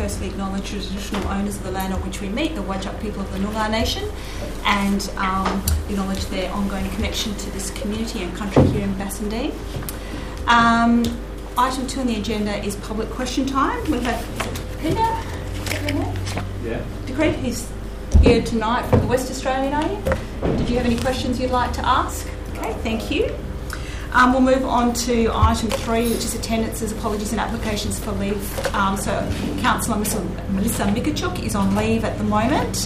firstly acknowledge the traditional owners of the land on which we meet, the Whadjuk people of the Noongar Nation, and acknowledge their ongoing connection to this community and country here in Bassendean. Item 2 on the agenda is public question time. We have Peter. Yeah. Decreed, he's here tonight from the West Australian, are you? Did you have any questions you'd like to ask? Okay, thank you. We'll move on to item 3, which is attendances, apologies and applications for leave. So Councillor Melissa Mikachuk is on leave at the moment.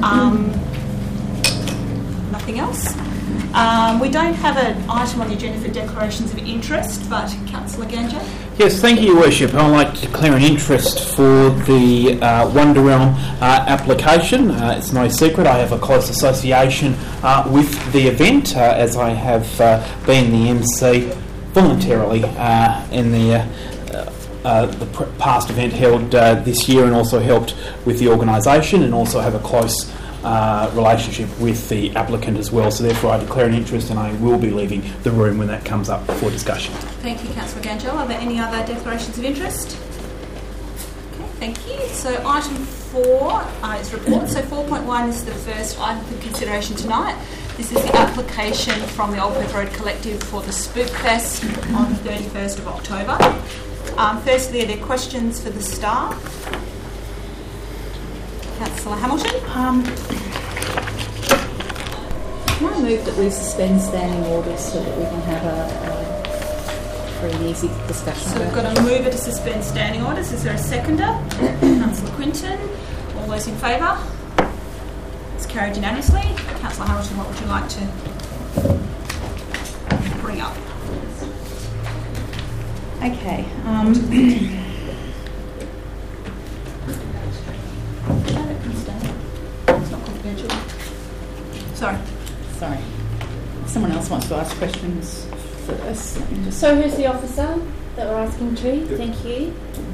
Nothing else. We don't have an item on the agenda for declarations of interest, but Councillor Ganja? Yes, thank you, Your Worship. I'd like to declare an interest for the Wonder Realm application. It's no secret I have a close association with the event, as I have been the MC voluntarily in the past event held this year, and also helped with the organisation, and also have a close relationship with the applicant as well. So therefore I declare an interest, and I will be leaving the room when that comes up for discussion. Thank you, Councillor Gangel. Are there any other declarations of interest? Okay, thank you. So item 4 is report. So 4.1 is the first item for consideration tonight. This is the application from the Old Perth Road Collective for the Spook Fest on the 31st of October. Firstly, are there questions for the staff? Councillor Hamilton. Can I move that we suspend standing orders so that we can have a free and easy discussion? So we've got a mover to suspend standing orders. Is there a seconder? Councillor Quinton. All those in favour? It's carried unanimously. Councillor Hamilton, what would you like to bring up? Okay. It's not confidential. Sorry. Someone else wants to ask questions first. So who's the officer that we're asking to? Yep. Thank you.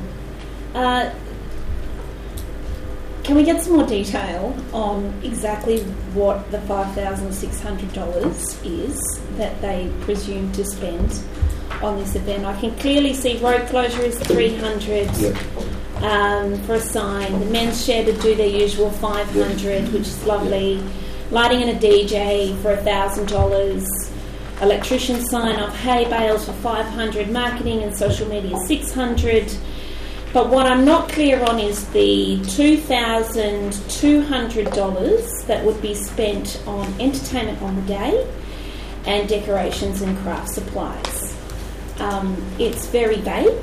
Can we get some more detail on exactly what the $5,600 is that they presume to spend on this event? I can clearly see road closure is $300. Yep. For a sign, the men's share to do their usual $500, which is lovely. Lighting and a DJ for $1,000. Electrician sign off hay bales for $500. Marketing and social media $600. But what I'm not clear on is the $2,200 that would be spent on entertainment on the day and decorations and craft supplies. It's very vague.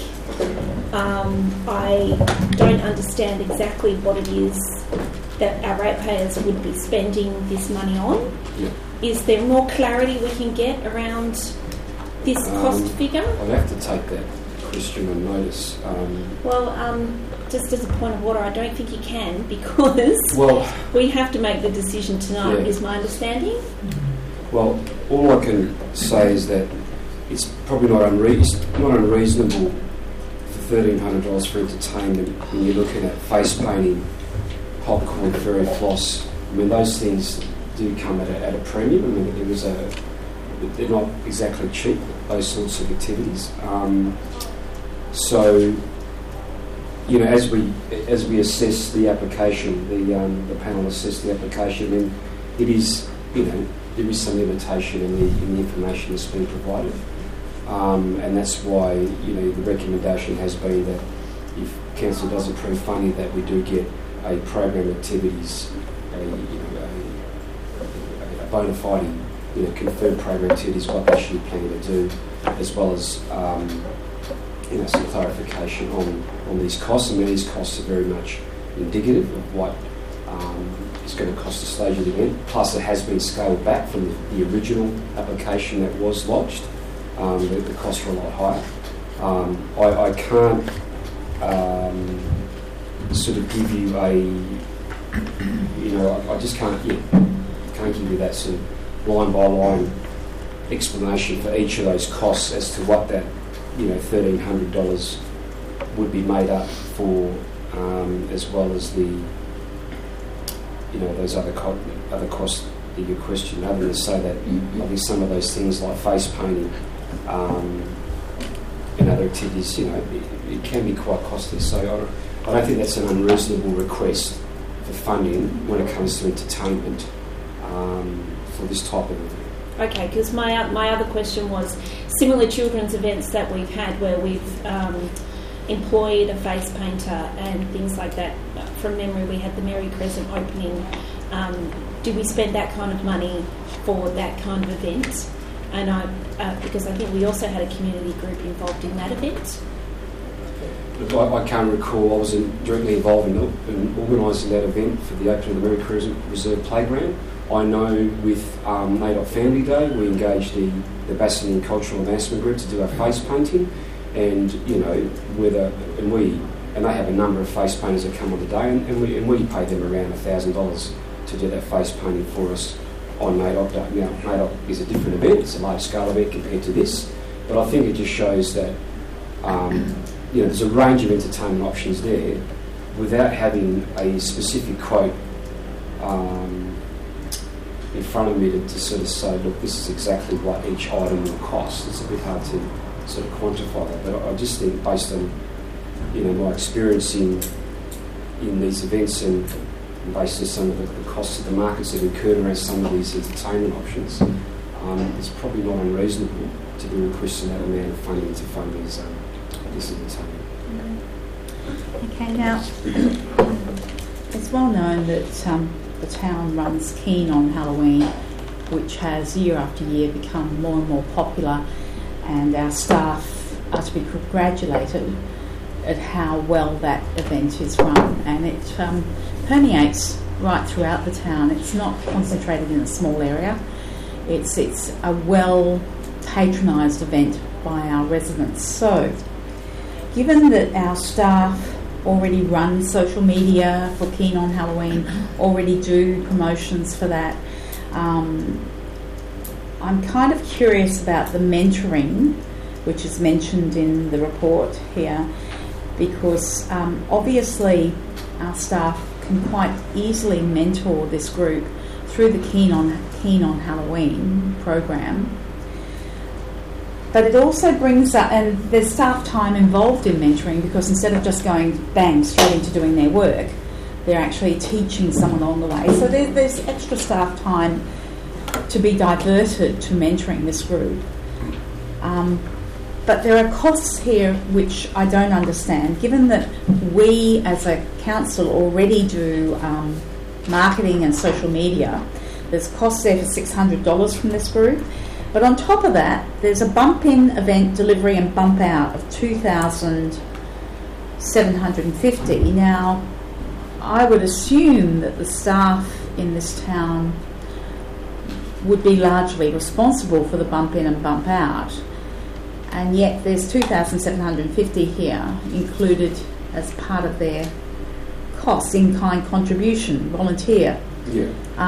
I don't understand exactly what it is that our ratepayers would be spending this money on. Yeah. Is there more clarity we can get around this cost figure? I'd have to take that question on notice. Just as a point of order, I don't think you can, because we have to make the decision tonight, is my understanding. Well, all I can say is that it's probably not unreasonable for $1,300 for entertainment when you're looking at face painting, popcorn, fairy floss. I mean, those things do come at a premium. I mean, they're not exactly cheap, those sorts of activities. So, you know, as we assess the application, the panel assess the application, then it is, you know, there is some limitation in the information that's been provided. And that's why, you know, the recommendation has been that if Council does approve funding, that we do get a program of activities, a bona fide, you know, confirmed program activities, what they should plan to do, as well as, you know, some clarification on these costs. I mean, these costs are very much indicative of what is going to cost the stage of the event. Plus, it has been scaled back from the original application that was lodged. The costs are a lot higher. I can't sort of give you I just can't give you that sort of line by line explanation for each of those costs as to what that, you know, $1,300 would be made up for, as well as the, you know, those other costs that you question. Other than to say that obviously some of those things like face painting and other activities, you know, it can be quite costly. So I don't think that's an unreasonable request for funding when it comes to entertainment for this type of event. Okay, because my other question was similar children's events that we've had where we've employed a face painter and things like that. From memory, we had the Mary Crescent opening. Do we spend that kind of money for that kind of event? And because I think we also had a community group involved in that event. Look, I can't recall. I wasn't directly involved in organising that event for the opening of the Mary Crescent Reserve Playground. I know with NAIDOC Family Day, we engaged the Bassendean Cultural Advancement Group to do our face painting, and and they have a number of face painters that come on the day, and we pay them around $1,000 to do that face painting for us on NAIDOC Day. Now, NAIDOC is a different event; it's a large scale event compared to this, but I think it just shows that there's a range of entertainment options there, without having a specific quote in front of me to sort of say, look, this is exactly what each item will cost. It's a bit hard to sort of quantify that, but I just think based on my experience in these events and based on some of the costs of the markets that incurred around some of these entertainment options, it's probably not unreasonable to be requesting that amount of funding to fund this entertainment. Okay, now it's well known that the town runs Keen on Halloween, which has year after year become more and more popular, and our staff are to be congratulated at how well that event is run, and it permeates right throughout the town. It's not concentrated in a small area. It's a well patronised event by our residents. So, given that our staff already run social media for Keen on Halloween, already do promotions for that, I'm kind of curious about the mentoring, which is mentioned in the report here, because obviously our staff can quite easily mentor this group through the Keen on Halloween program. But it also brings up, and there's staff time involved in mentoring, because instead of just going bang straight into doing their work, they're actually teaching someone along the way. So there's extra staff time to be diverted to mentoring this group. But there are costs here which I don't understand. Given that we as a council already do marketing and social media, there's costs there for $600 from this group. But on top of that, there's a bump-in event delivery and bump-out of $2,750. Now, I would assume that the staff in this town would be largely responsible for the bump-in and bump-out, and yet there's $2,750 here included as part of their costs, in-kind contribution, volunteer. Yeah.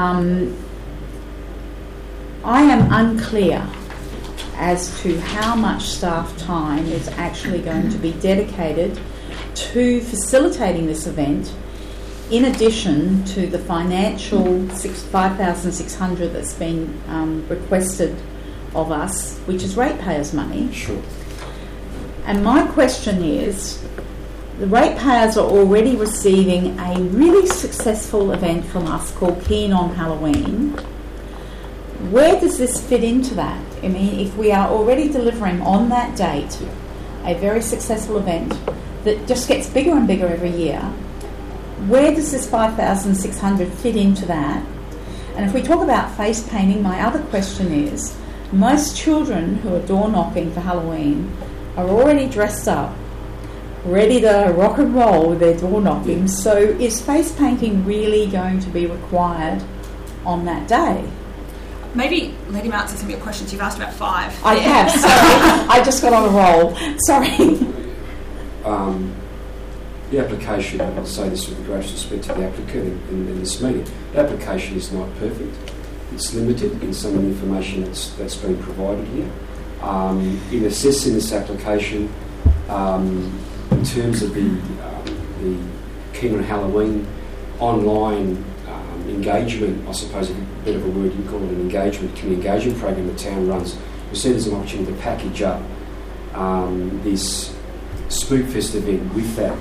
I am unclear as to how much staff time is actually going to be dedicated to facilitating this event, in addition to the financial $5,600 that's been requested of us, which is ratepayers' money. Sure. And my question is, the ratepayers are already receiving a really successful event from us called Keen on Halloween. Where does this fit into that? I mean, if we are already delivering on that date a very successful event that just gets bigger and bigger every year, where does this $5,600 fit into that? And if we talk about face painting, my other question is, most children who are door knocking for Halloween are already dressed up, ready to rock and roll with their door knocking. So is face painting really going to be required on that day? Maybe let him answer some of your questions. You've asked about 5. I have, sorry. I just got on a roll. Sorry. The application, and I'll say this with the greatest respect to the applicant in this meeting, the application is not perfect. It's limited in some of the information that's been provided here. In assessing this application, in terms of the Keen on Halloween online engagement, I suppose a bit of a word you call it, an community engagement program the town runs, we see there's an opportunity to package up this Spookfest event with that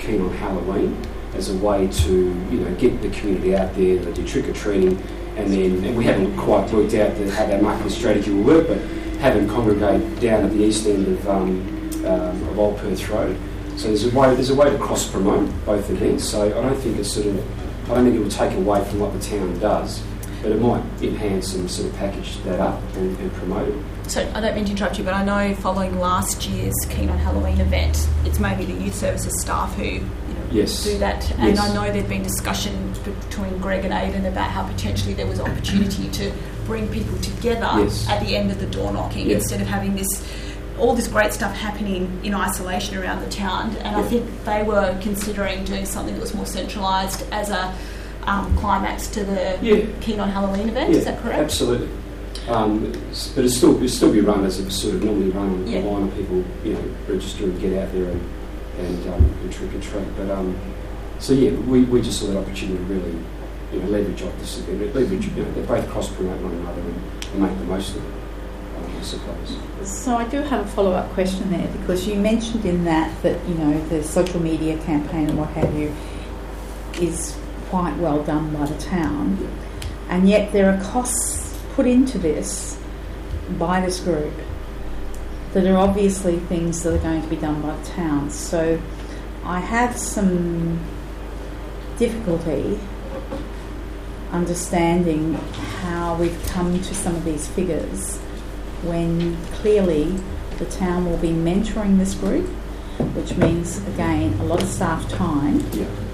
Keen on Halloween as a way to, get the community out there. They do trick-or-treating, and we haven't quite worked out how that marketing strategy will work, but have them congregate down at the east end of Old Perth Road. So there's a way to cross-promote both events. So I don't think I don't think it will take away from what the town does, but it might enhance and sort of package that up and promote it. So I don't mean to interrupt you, but I know following last year's Keen on Halloween event, it's maybe the youth services staff who Yes. do that. And Yes. I know there'd been discussion between Greg and Aidan about how potentially there was opportunity to bring people together Yes. at the end of the door knocking instead of having all this great stuff happening in isolation around the town. And I think they were considering doing something that was more centralised as a climax to the Keen on Halloween event. Is that correct? Absolutely. But it'll still be run as it was sort of normally run online, and people register and get out there and trick or treat. But we just saw that opportunity to really leverage off this event. They both cross promote one another and make the most of it, I suppose. So I do have a follow-up question there, because you mentioned in that the social media campaign and what have you is quite well done by the town, and yet there are costs put into this by this group that are obviously things that are going to be done by the town. So I have some difficulty understanding how we've come to some of these figures when clearly the town will be mentoring this group, which means, again, a lot of staff time,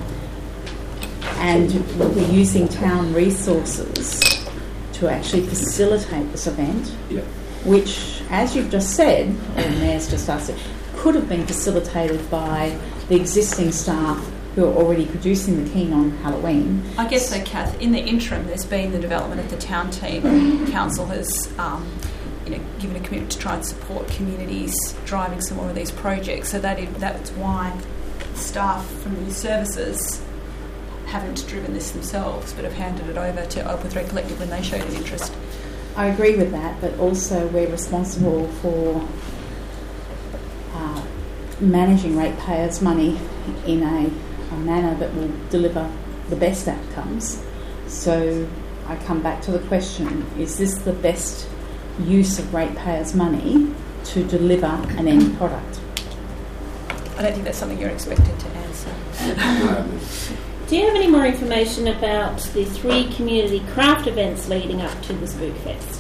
and we'll be using town resources to actually facilitate this event, which, as you've just said, or the Mayor's just asked it, could have been facilitated by the existing staff who are already producing the Keen on Halloween. I guess so, Kath. In the interim, there's been the development of the town team. Council has given a commitment to try and support communities driving some more of these projects. So that's why staff from the youth services haven't driven this themselves, but have handed it over to Old Perth Road Collective when they showed an interest. I agree with that, but also we're responsible for managing ratepayers' money in a manner that will deliver the best outcomes. So I come back to the question, is this the best use of ratepayers' money to deliver an end product? I don't think that's something you're expected to answer. Do you have any more information about the 3 community craft events leading up to the Spook Fest?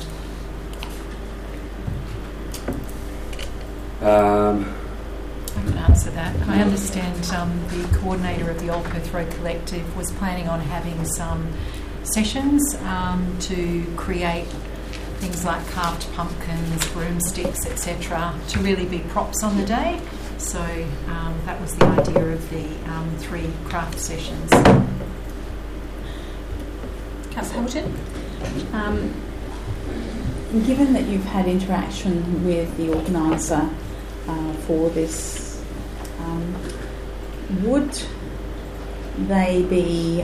I can answer that. I understand the coordinator of the Old Perth Road Collective was planning on having some sessions to create things like carved pumpkins, broomsticks, etc., to really be props on the day. So that was the idea of the 3 craft sessions. Councillor Hamilton? Given that you've had interaction with the organiser for this, would they be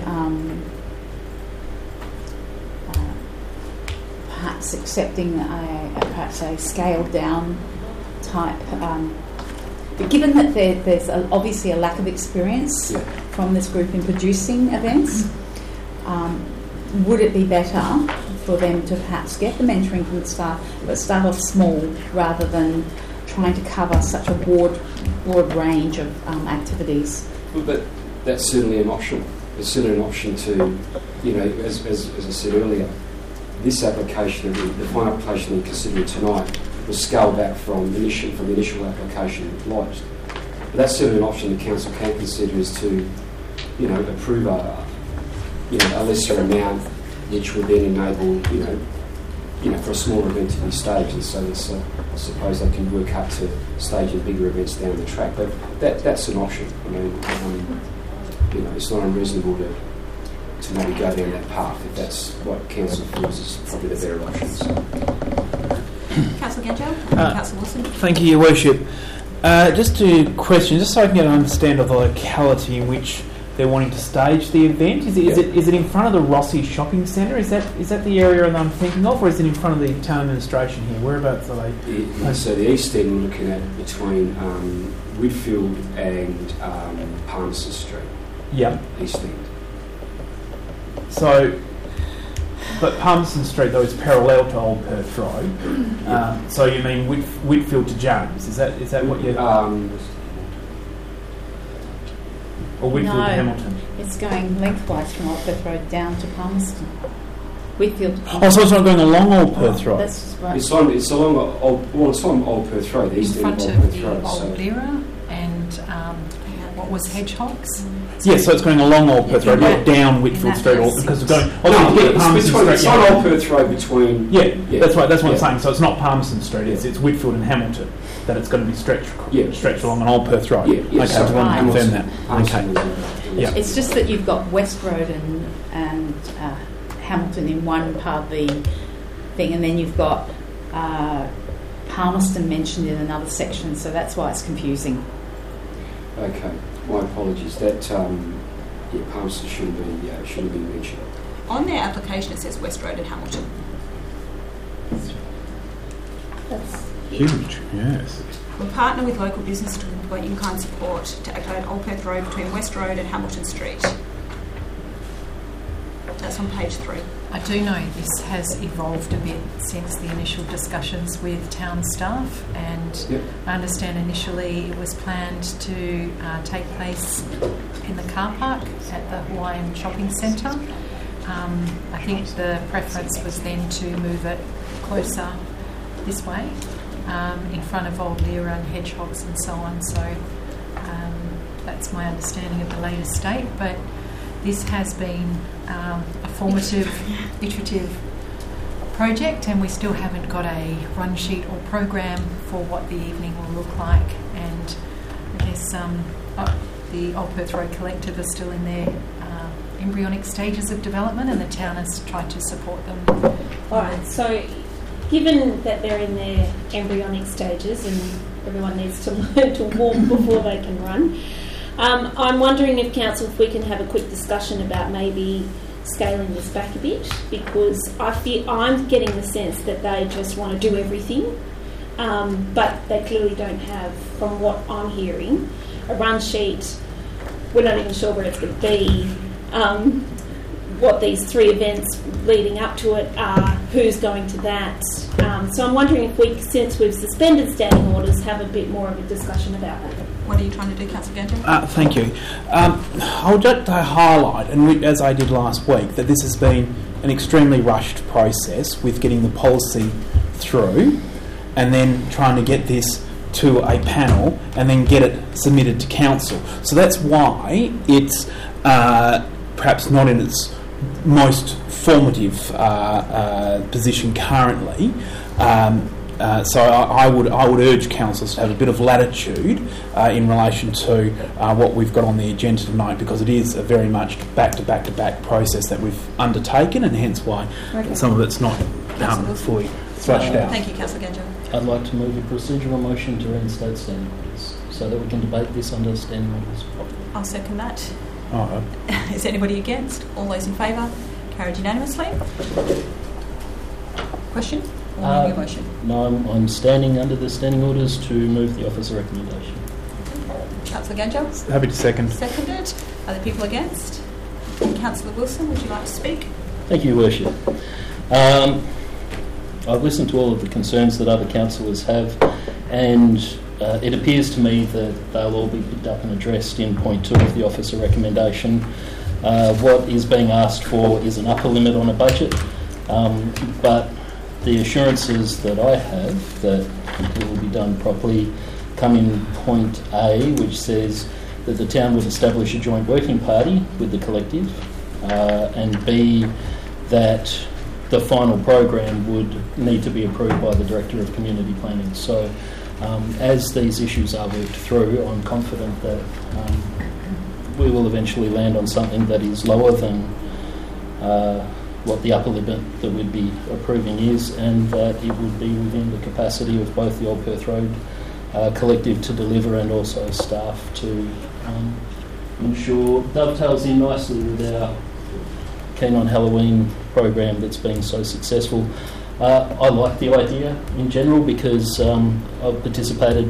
perhaps accepting perhaps a scaled down type? But given that there's obviously a lack of experience from this group in producing events, would it be better for them to perhaps get the mentoring from the staff, but start off small rather than trying to cover such a broad range of activities? Well, but that's certainly an option. It's certainly an option to, as I said earlier, this application, the final application we're considering tonight, was scaled back from the initial application lodged. But that's certainly an option the council can consider, is to, approve a lesser amount, which would then enable, for a smaller event to be staged. And so I suppose they can work up to staging bigger events down the track. But that's an option. I mean, it's not unreasonable to maybe go down that path if that's what council feels is probably the better option. So. Councillor Gadjo? Councillor Wilson? Thank you, Your Worship. Just to question, just so I can get an understanding of the locality in which they're wanting to stage the event. Is it in front of the Rossi Shopping Centre? Is that the area that I'm thinking of, or is it in front of the town administration here? Whereabouts are they? So the east end we're looking at between Whitfield and Palmerston Street. Yeah. East end. So, but Palmerston Street though is parallel to Old Perth Road. So you mean Whitfield to James? Is that what you? Or Whitfield to Hamilton? It's going lengthwise from Old Perth Road down to Palmerston. Whitfield to Oh, Palmerston. so it's not going along Old Perth Road? That's right. It's along Old Perth Road, the In east end front of of Old Perth the Road. old Lira and what was Hedgehogs? Yes, so it's going along Old Perth Road, not down Whitfield that Street, sense. because we're going. It's on Old Perth Road between. Yeah, that's right. That's what I'm saying. So it's not Palmerston Street. It's Whitfield and Hamilton that it's going to be stretched along an Old Perth Road. Yeah. Okay, I just want to confirm that. Okay. Yeah. It's just that you've got West Road and Hamilton in one part of the thing, and then you've got Palmerston mentioned in another section, so that's why it's confusing. Okay, my apologies. That Palmerston shouldn't be mentioned. On their application, it says West Road and Hamilton. That's Huge, yes. We partner with local business to employ in-kind support to activate Old Perth Road between West Road and Hamilton Street. That's on page 3. I do know this has evolved a bit since the initial discussions with town staff, and Yep. I understand initially it was planned to take place in the car park at the Hawaiian Shopping Centre. I think the preference was then to move it closer this way, in front of Old Lira and Hedgehogs and so on. So that's my understanding of the latest state, but this has been a formative, iterative project, and we still haven't got a run sheet or program for what the evening will look like. And I guess the Old Perth Road Collective are still in their embryonic stages of development, and the town has tried to support them. all right. So, given that they're in their embryonic stages and everyone needs to learn to walk before they can run, I'm wondering if council, if we can have a quick discussion about maybe scaling this back a bit, because I'm getting the sense that they just want to do everything, but they clearly don't have, from what I'm hearing, a run sheet. We're not even sure where it's going to be, what these 3 events leading up to it are, who's going to that. So I'm wondering if we, since we've suspended standing orders, have a bit more of a discussion about that. What are you trying to do, Councillor Gandhi? Thank you. I would like to highlight, and as I did last week, that this has been an extremely rushed process with getting the policy through and then trying to get this to a panel and then get it submitted to council. So that's why it's perhaps not in its most formative position currently. So I would urge councils to have a bit of latitude in relation to what we've got on the agenda tonight, because it is a very much back-to-back process that we've undertaken, and hence why some of it's not fully thrashed out. Thank you, Councillor Gandhi. I'd like to move a procedural motion to reinstate standing orders so that we can debate this under standing orders properly. I'll second that. Oh, Is anybody against? All those in favour? Carried unanimously. Question? Or maybe a motion? No, I'm standing under the standing orders to move the officer recommendation. Councillor Gandhi? happy to second. Seconded. Are there people against? Councillor Wilson, would you like to speak? Thank you, Worship. I've listened to all of the concerns that other councillors have, and it appears to me that they'll all be picked up and addressed in point 2 of the officer recommendation. What is being asked for is an upper limit on a budget, but the assurances that I have that it will be done properly come in point A, which says that the town would establish a joint working party with the collective, and B, that the final program would need to be approved by the Director of Community Planning. So as these issues are worked through, I'm confident that we will eventually land on something that is lower than what the upper limit that we'd be approving is, and that it would be within the capacity of both the Old Perth Road Collective to deliver and also staff to ensure dovetails in nicely with our Keen on Halloween program that's been so successful. I like the idea in general because I've participated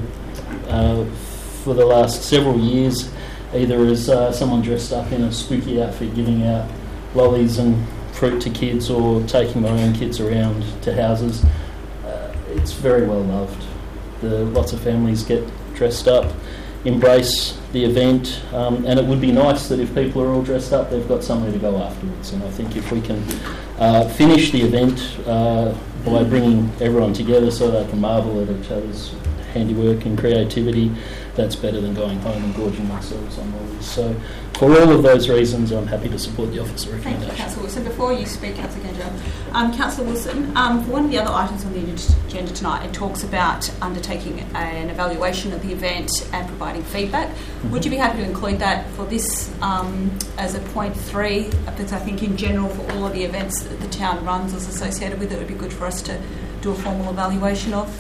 for the last several years, either as someone dressed up in a spooky outfit giving out lollies and fruit to kids, or taking my own kids around to houses. It's very well loved. Lots of families get dressed up, embrace the event, and it would be nice that if people are all dressed up, they've got somewhere to go afterwards. And I think if we can finish the event by bringing everyone together so they can marvel at each other's handiwork and creativity, that's better than going home and gorging themselves on lollies. So for all of those reasons, I'm happy to support the officer recommendation. Thank you, Councillor Wilson. Before you speak, Councillor Gangelo, Councillor Wilson, for one of the other items on the agenda tonight, it talks about undertaking an evaluation of the event and providing feedback. Mm-hmm. Would you be happy to include that for this as a point 3? Because I think in general for all of the events that the town runs as associated with it, it would be good for us to do a formal evaluation of.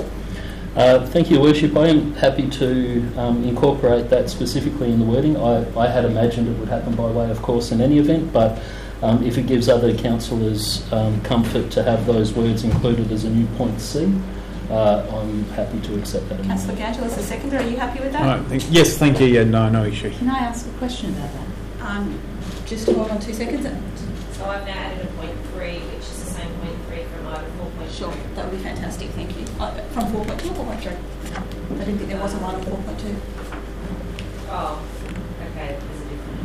Thank you, Your Worship. I am happy to incorporate that specifically in the wording. I had imagined it would happen by way of course in any event, but if it gives other councillors comfort to have those words included as a new point C, I'm happy to accept that. Councillor Gangelo, as a seconder, are you happy with that? Yes, thank you. Yeah, no issue. Can I ask a question about that? Just hold on 2 seconds. So I've now added a point 3, which is the same point 3 from item 4.2. Sure, that would be fantastic, thank you. From 4.2 or 4.3? I didn't think there was a one on 4.2. Oh, okay, there's a different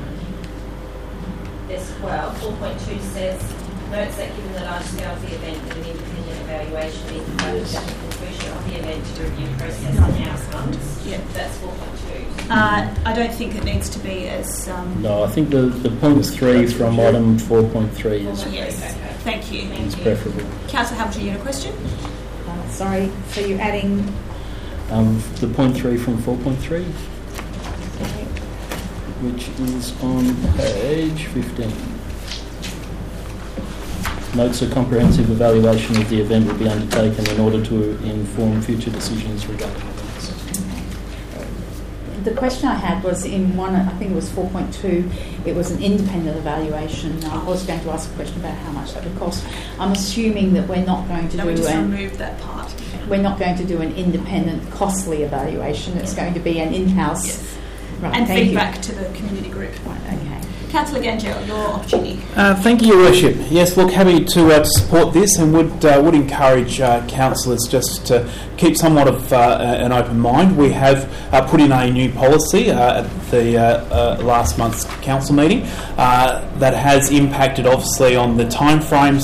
one. Well, 4.2 says, notes that given the large scale of the event, that an independent evaluation is conducted at the conclusion of the event to review process and outcomes. Yeah. That's 4.2. I don't think it needs to be as... No, I think the point 3 from item 4.3 is... Yes, okay. Thank you. Is preferable. Councillor Hamilton, you had a question? Sorry, so you're adding... the point 3 from 4.3, which is on page 15. Notes a comprehensive evaluation of the event will be undertaken in order to inform future decisions regarding events. The question I had was in one, I think it was 4.2, it was an independent evaluation. I was going to ask a question about how much that would cost. I'm assuming that we're not going to we just removed that part. We're not going to do an independent, costly evaluation. It's going to be an in-house... Yes. Right, and feedback to the community group. Right, okay. Councillor Gangelo, your opportunity. Thank you, Your Worship. Yes, look, happy to support this, and would encourage councillors just to keep somewhat of an open mind. We have put in a new policy at the last month's council meeting that has impacted obviously on the timeframes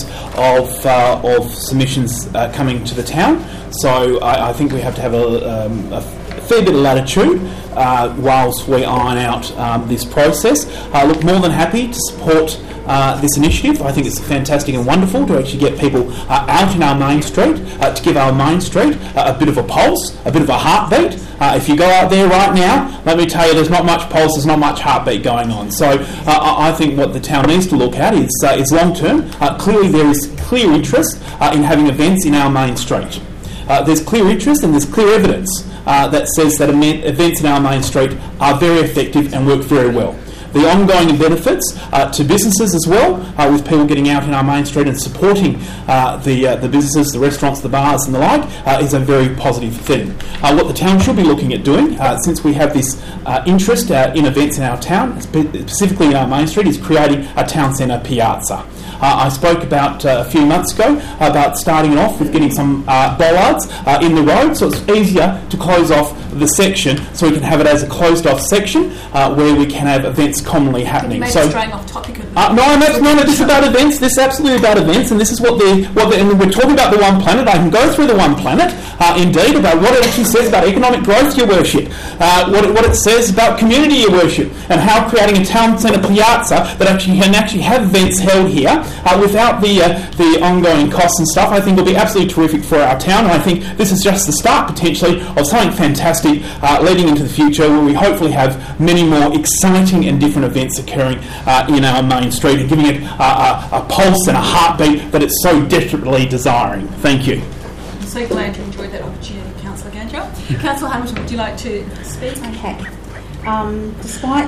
of submissions coming to the town. So I think we have to have a fair bit of latitude whilst we iron out this process. Look, more than happy to support this initiative. I think it's fantastic and wonderful to actually get people out in our main street, to give our main street a bit of a pulse, a bit of a heartbeat. If you go out there right now, let me tell you, there's not much pulse, there's not much heartbeat going on. So I think what the town needs to look at is long term. Clearly there is clear interest in having events in our main street. There's clear interest and there's clear evidence that says that events in our main street are very effective and work very well. The ongoing benefits to businesses as well, with people getting out in our main street and supporting the businesses, the restaurants, the bars and the like, is a very positive thing. What the town should be looking at doing, since we have this interest in events in our town, specifically in our main street, is creating a town centre piazza. I spoke about a few months ago about starting off with getting some bollards in the road, so it's easier to close off the section, so we can have it as a closed off section where we can have events commonly happening. Maybe So straying off topic. no, this is about events. This is absolutely about events, and this is what and we're talking about the One Planet. I can go through the One Planet, indeed, about what it actually says about economic growth, Your Worship, what it says about community, Your Worship, and how creating a town centre piazza that actually can have events held here without the ongoing costs and stuff, I think will be absolutely terrific for our town. And I think this is just the start, potentially, of something fantastic leading into the future, where we hopefully have many more exciting and different events occurring in our main street and giving it a pulse and a heartbeat that it's so desperately desiring. Thank you. I'm so glad you enjoyed that opportunity, Councillor Gangelo. Councillor Hamilton, would you like to speak? Okay. Despite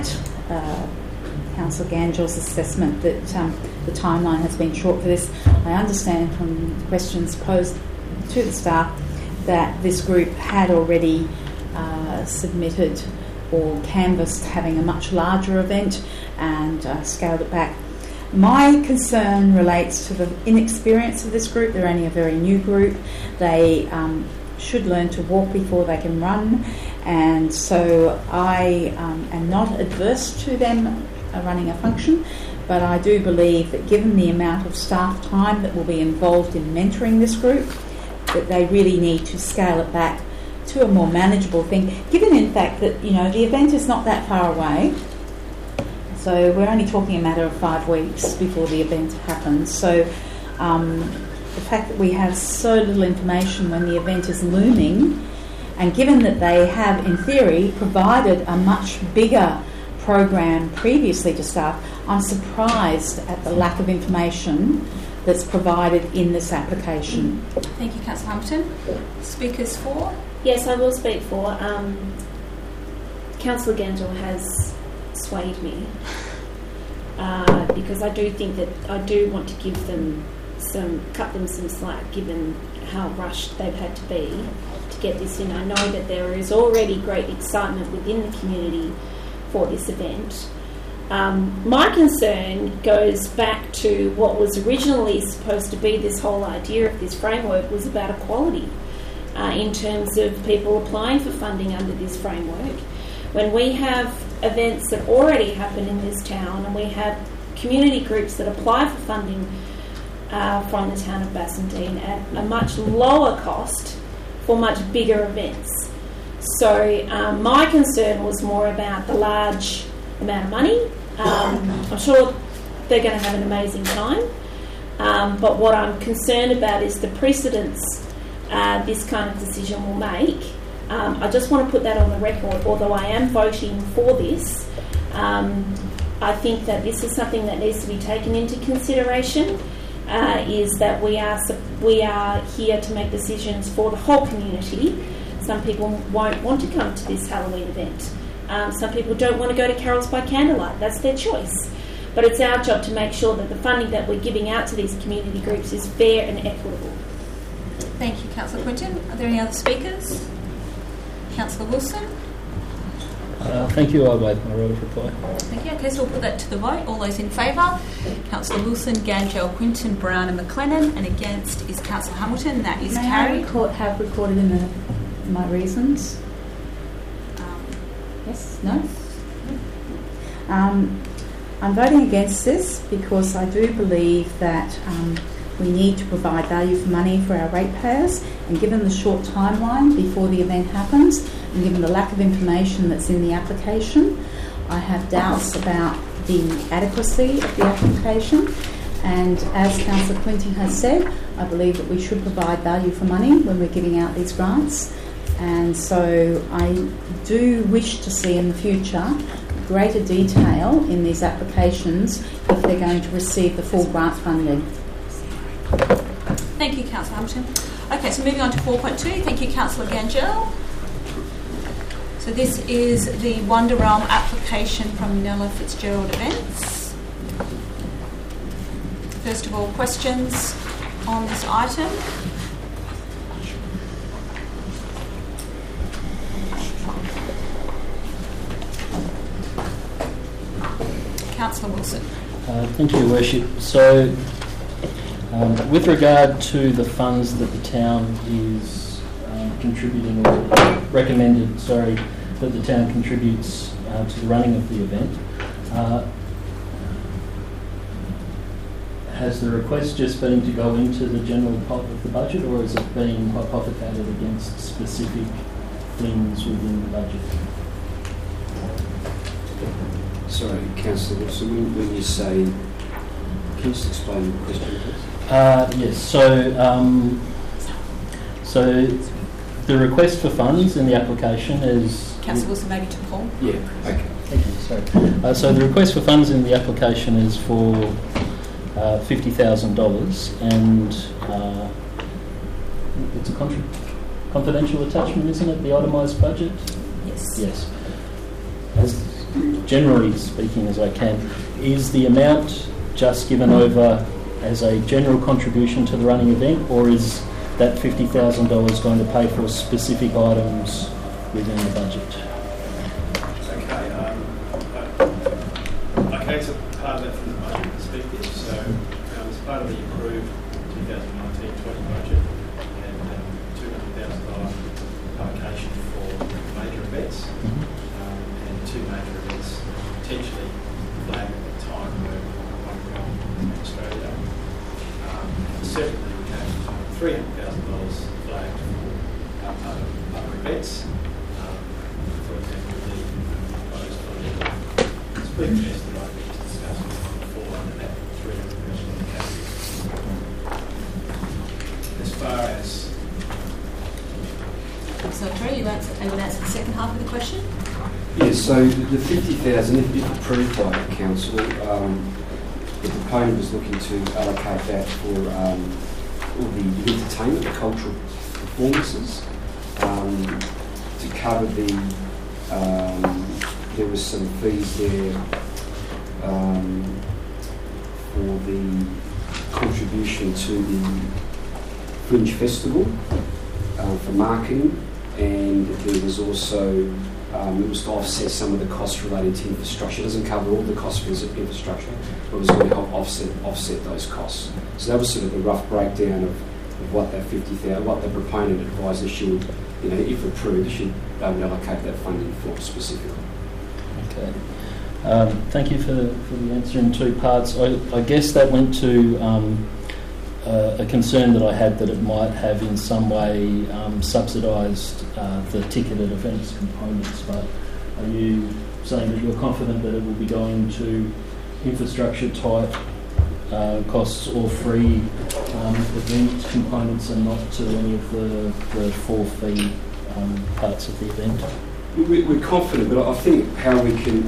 Councillor Gangel's assessment that the timeline has been short for this. I understand from questions posed to the staff that this group had already submitted or canvassed having a much larger event and scaled it back. My concern relates to the inexperience of this group. They're only a very new group. They should learn to walk before they can run, and so I am not adverse to them running a function, but I do believe that given the amount of staff time that will be involved in mentoring this group, that they really need to scale it back to a more manageable thing, given in fact that, you know, the event is not that far away. So we're only talking a matter of 5 weeks before the event happens. So the fact that we have so little information when the event is looming, and given that they have, in theory, provided a much bigger program previously to staff, I'm surprised at the lack of information that's provided in this application. Thank you, Councillor Hamilton. Speakers for? Yes, I will speak for. Councillor Gangel has swayed me because I do think that I do want to cut them some slack, given how rushed they've had to be to get this in. I know that there is already great excitement within the community for this event. My concern goes back to what was originally supposed to be this whole idea of this framework was about equality in terms of people applying for funding under this framework. When we have events that already happen in this town and we have community groups that apply for funding from the town of Bassendean at a much lower cost for much bigger events. So my concern was more about the large amount of money. I'm sure they're going to have an amazing time, but what I'm concerned about is the precedence this kind of decision will make. I just want to put that on the record. Although I am voting for this, I think that this is something that needs to be taken into consideration, is that we are here to make decisions for the whole community. Some people won't want to come to this Halloween event. Some people don't want to go to Carols by Candlelight. That's their choice. But it's our job to make sure that the funding that we're giving out to these community groups is fair and equitable. Thank you, Councillor Quinton. Are there any other speakers? Councillor Wilson? Thank you. I'll waive my right of reply. Thank you. Okay, so we'll put that to the vote. All those in favour? Councillor Wilson, Gangel, Quinton, Brown and McLennan. And against is Councillor Hamilton. That is carried. May I have recorded in my reasons? Yes? No? I'm voting against this because I do believe that we need to provide value for money for our ratepayers, and given the short timeline before the event happens and given the lack of information that's in the application, I have doubts about the adequacy of the application. And as Councillor Quinton has said, I believe that we should provide value for money when we're giving out these grants. And so I do wish to see in the future greater detail in these applications if they're going to receive the full grant funding. Thank you, Councillor Hamilton. Okay, so moving on to 4.2. Thank you, Councillor Gangel. So this is the Wonder Realm application from Nella Fitzgerald Events. First of all, questions on this item? Councillor Wilson. Thank you, Your Worship. So, with regard to the funds that the town is contributing, or recommended, that the town contributes to the running of the event, has the request just been to go into the general pot of the budget, or is it being hypothecated against specific things within the budget? Sorry, Councillor Wilson, when you say, can you just explain the question, please? Yes, so the request for funds in the application is... Councillor Wilson, maybe to Paul. Yeah, okay. Thank you, sorry. So the request for funds in the application is for $50,000, and it's a confidential attachment, isn't it, the itemised budget? Yes. Yes. generally speaking as I can, is the amount just given over as a general contribution to the running event, or is that $50,000 going to pay for specific items within the budget? Okay, I can answer part of that from the budget perspective. So, as part of the approved 2019-20 budget, we had $200,000 allocation for major events, and two major events potentially flagged at the time were one in Australia. Separately, we had $300,000 flagged for other events. For example, the proposed split test that I was discussing will fall under that $300,000 category. As far as So, Terry, you answer the second half of the question? Yes, so the 50,000, if approved by the council, the proponent was looking to allocate that for all the entertainment, the cultural performances, to cover the, there was some fees there for the contribution to the Fringe Festival for marketing, and there was also it was to offset some of the costs related to infrastructure. It doesn't cover all the costs for infrastructure, but it was going to help offset those costs. So that was sort of the rough breakdown of what that 50,000, what the proponent advised they should, if approved, should allocate that funding for specifically. Okay. Thank you for the answer in two parts. I guess that went to a concern that I had that it might have in some way subsidised the ticketed events components, but are you saying that you're confident that it will be going to infrastructure type costs or free event components and not to any of the for-fee parts of the event? We're confident, but I think how we can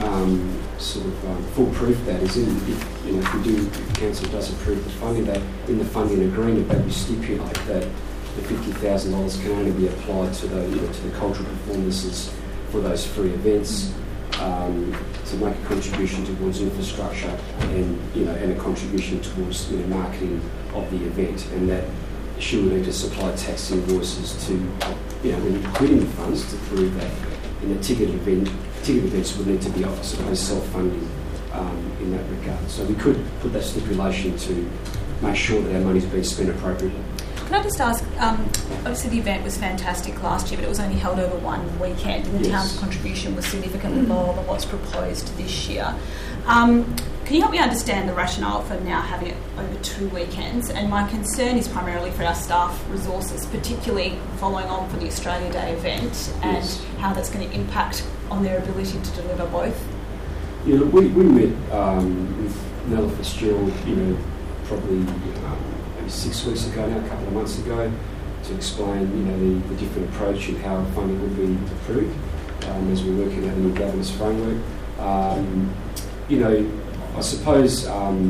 foolproof that is if the council does approve the funding, that in the funding agreement that we stipulate that the $50,000 can only be applied to the to the cultural performances for those free events, to make a contribution towards infrastructure and and a contribution towards marketing of the event, and that she will need to supply tax invoices to when including the funds to prove that. And the ticket events would need to be, I suppose, self-funding in that regard. So we could put that stipulation to make sure that our money's been spent appropriately. Can I just ask, obviously the event was fantastic last year, but it was only held over one weekend, and the town's contribution was significantly lower than what's proposed this year. Can you help me understand the rationale for now having it over 2 weekends? And my concern is primarily for our staff resources, particularly following on from the Australia Day event, and how that's going to impact on their ability to deliver both. Yeah, look, we met with Nella Fitzgerald, probably maybe 6 weeks ago now, a couple of months ago, to explain, the different approach and how funding would be approved as we're working out a new governance framework. I suppose,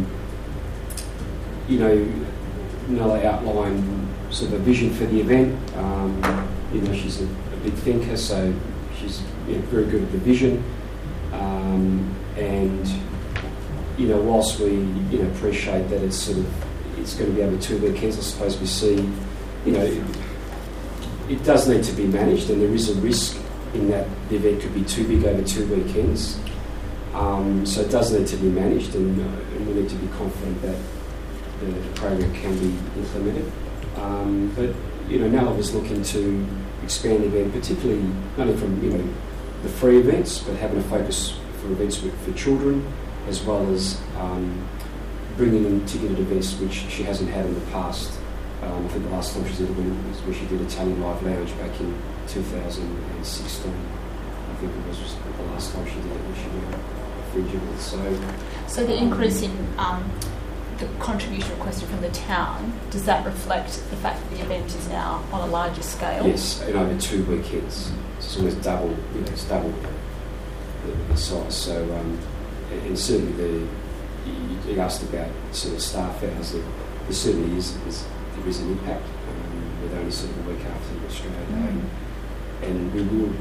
Nella outlined sort of a vision for the event. She's a big thinker, so she's very good at the vision. And whilst we appreciate that it's going to be over 2 weekends, I suppose we see, it does need to be managed, and there is a risk in that the event could be too big over 2 weekends. So it does need to be managed, and we need to be confident that the program can be implemented. But Nella was looking to expand the event, particularly not only from the free events, but having a focus for events for children, as well as bringing in ticketed events which she hasn't had in the past. I think the last time she did it was when she did Italian Live Lounge back in 2016. I think it was the last time she did it when she did Fringe. So the increase in the contribution requested from the town, does that reflect the fact that the event is now on a larger scale? Yes, and over 2 weekends. It's almost double, it's double the size. So, and certainly you asked about sort of staff hours, there certainly is an impact with only sort of a week after the Australia Day. And we will,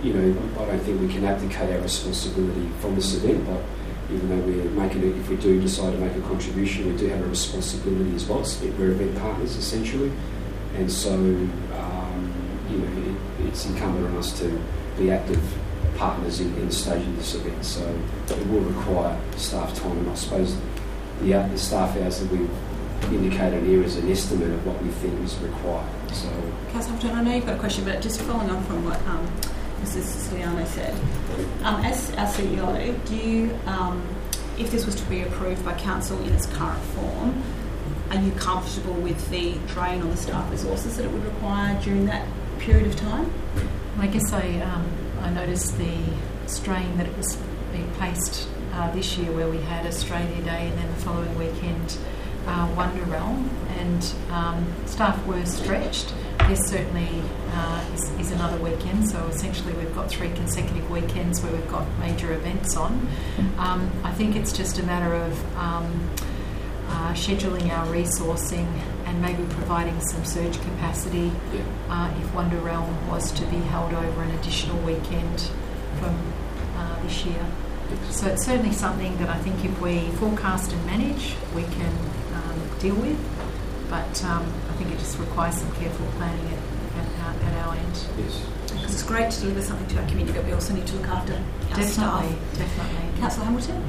you know, I don't think we can abdicate our responsibility from this event, but even though we're making it, if we do decide to make a contribution, we do have a responsibility as well. We're event partners essentially, and so you know, it's incumbent on us to be active partners in staging this event. So it will require staff time, and I suppose the staff hours that we've indicated here is an estimate of what we think is required. So, Councillor Hamilton, I know you've got a question, but just following on from what Mrs. Siciliano said, as our CEO, do you, if this was to be approved by council in its current form, are you comfortable with the drain on the staff resources that it would require during that period of time? I guess I noticed the strain that it was being placed this year, where we had Australia Day and then the following weekend Wonder Realm, and staff were stretched. There certainly is another weekend, so essentially we've got 3 consecutive weekends where we've got major events on. I think it's just a matter of scheduling our resourcing and maybe providing some surge capacity if Wonder Realm was to be held over an additional weekend from this year. So it's certainly something that I think if we forecast and manage, we can deal with, but I think it just requires some careful planning at our end. yes. Because it's great to deliver something to our community, but we also need to look after our staff. Definitely. Councillor Hamilton?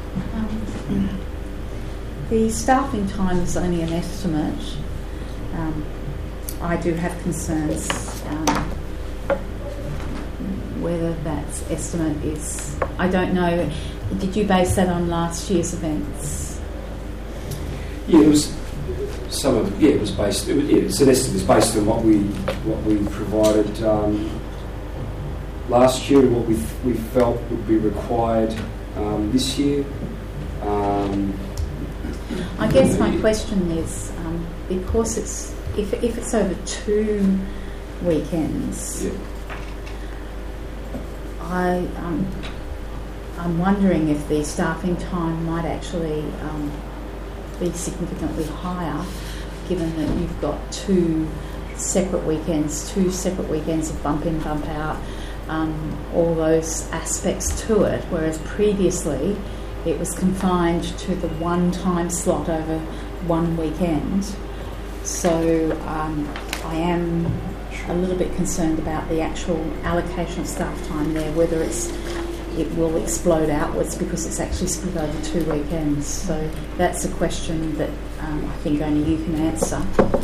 The staffing time is only an estimate. I do have concerns whether that estimate is... I don't know. Did you base that on last year's events? Yeah, it was some of it. Yeah, it was based. It's an estimate. It's based on what we provided last year and what we felt would be required this year. I guess my question is because it's if it's over 2 weekends. Yeah. I'm wondering if the staffing time might actually be significantly higher, given that you've got 2 separate weekends of bump in, bump out, all those aspects to it, whereas previously it was confined to the one time slot over 1 weekend. So I am a little bit concerned about the actual allocation of staff time there, whether it will explode outwards because it's actually split over 2 weekends. So that's a question that I think only you can answer.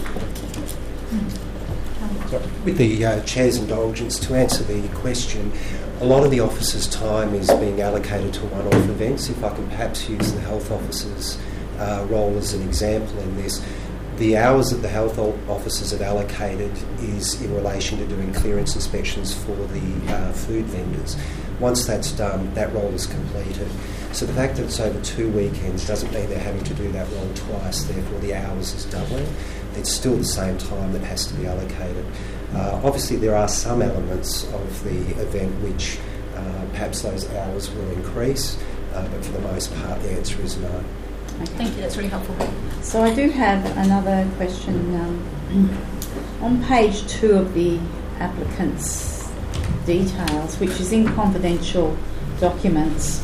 With the Chair's indulgence, to answer the question, a lot of the officers' time is being allocated to one-off events. If I can perhaps use the health officers' role as an example in this, the hours that the health officers have allocated is in relation to doing clearance inspections for the food vendors. Once that's done, that role is completed. So the fact that it's over 2 weekends doesn't mean they're having to do that role twice, therefore the hours is doubling. It's still the same time that has to be allocated. Obviously there are some elements of the event which perhaps those hours will increase, but for the most part the answer is no. Thank you, that's really helpful. So I do have another question. On page 2 of the applicant's details, which is in confidential documents,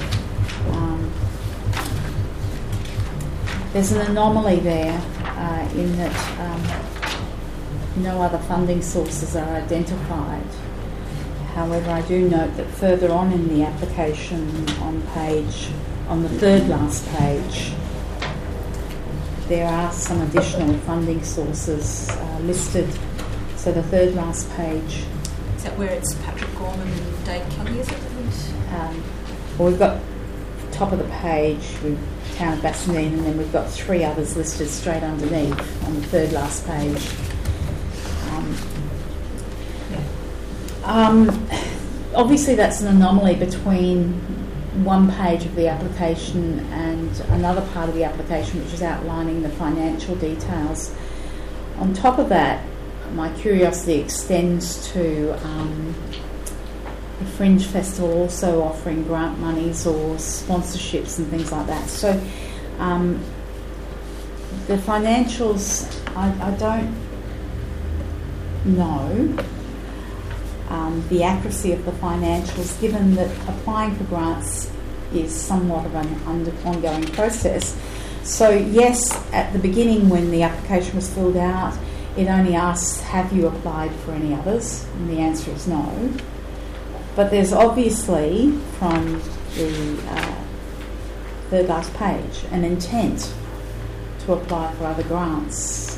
there's an anomaly there in that no other funding sources are identified. However, I do note that further on in the application on the third last page, there are some additional funding sources listed. So the third last page. Is that where it's Patrick Gorman and Dave Kelly, is it? Well, we've got top of the page with Town of Bassendean, and then we've got 3 others listed straight underneath on the third last page. Obviously that's an anomaly between one page of the application and another part of the application which is outlining the financial details. On top of that, my curiosity extends to the Fringe Festival also offering grant monies or sponsorships and things like that. So the financials, I don't know. the accuracy of the financials, given that applying for grants is somewhat of an ongoing process. So yes, at the beginning when the application was filled out, it only asks, have you applied for any others? And the answer is no. But there's obviously, from the third last page, an intent to apply for other grants.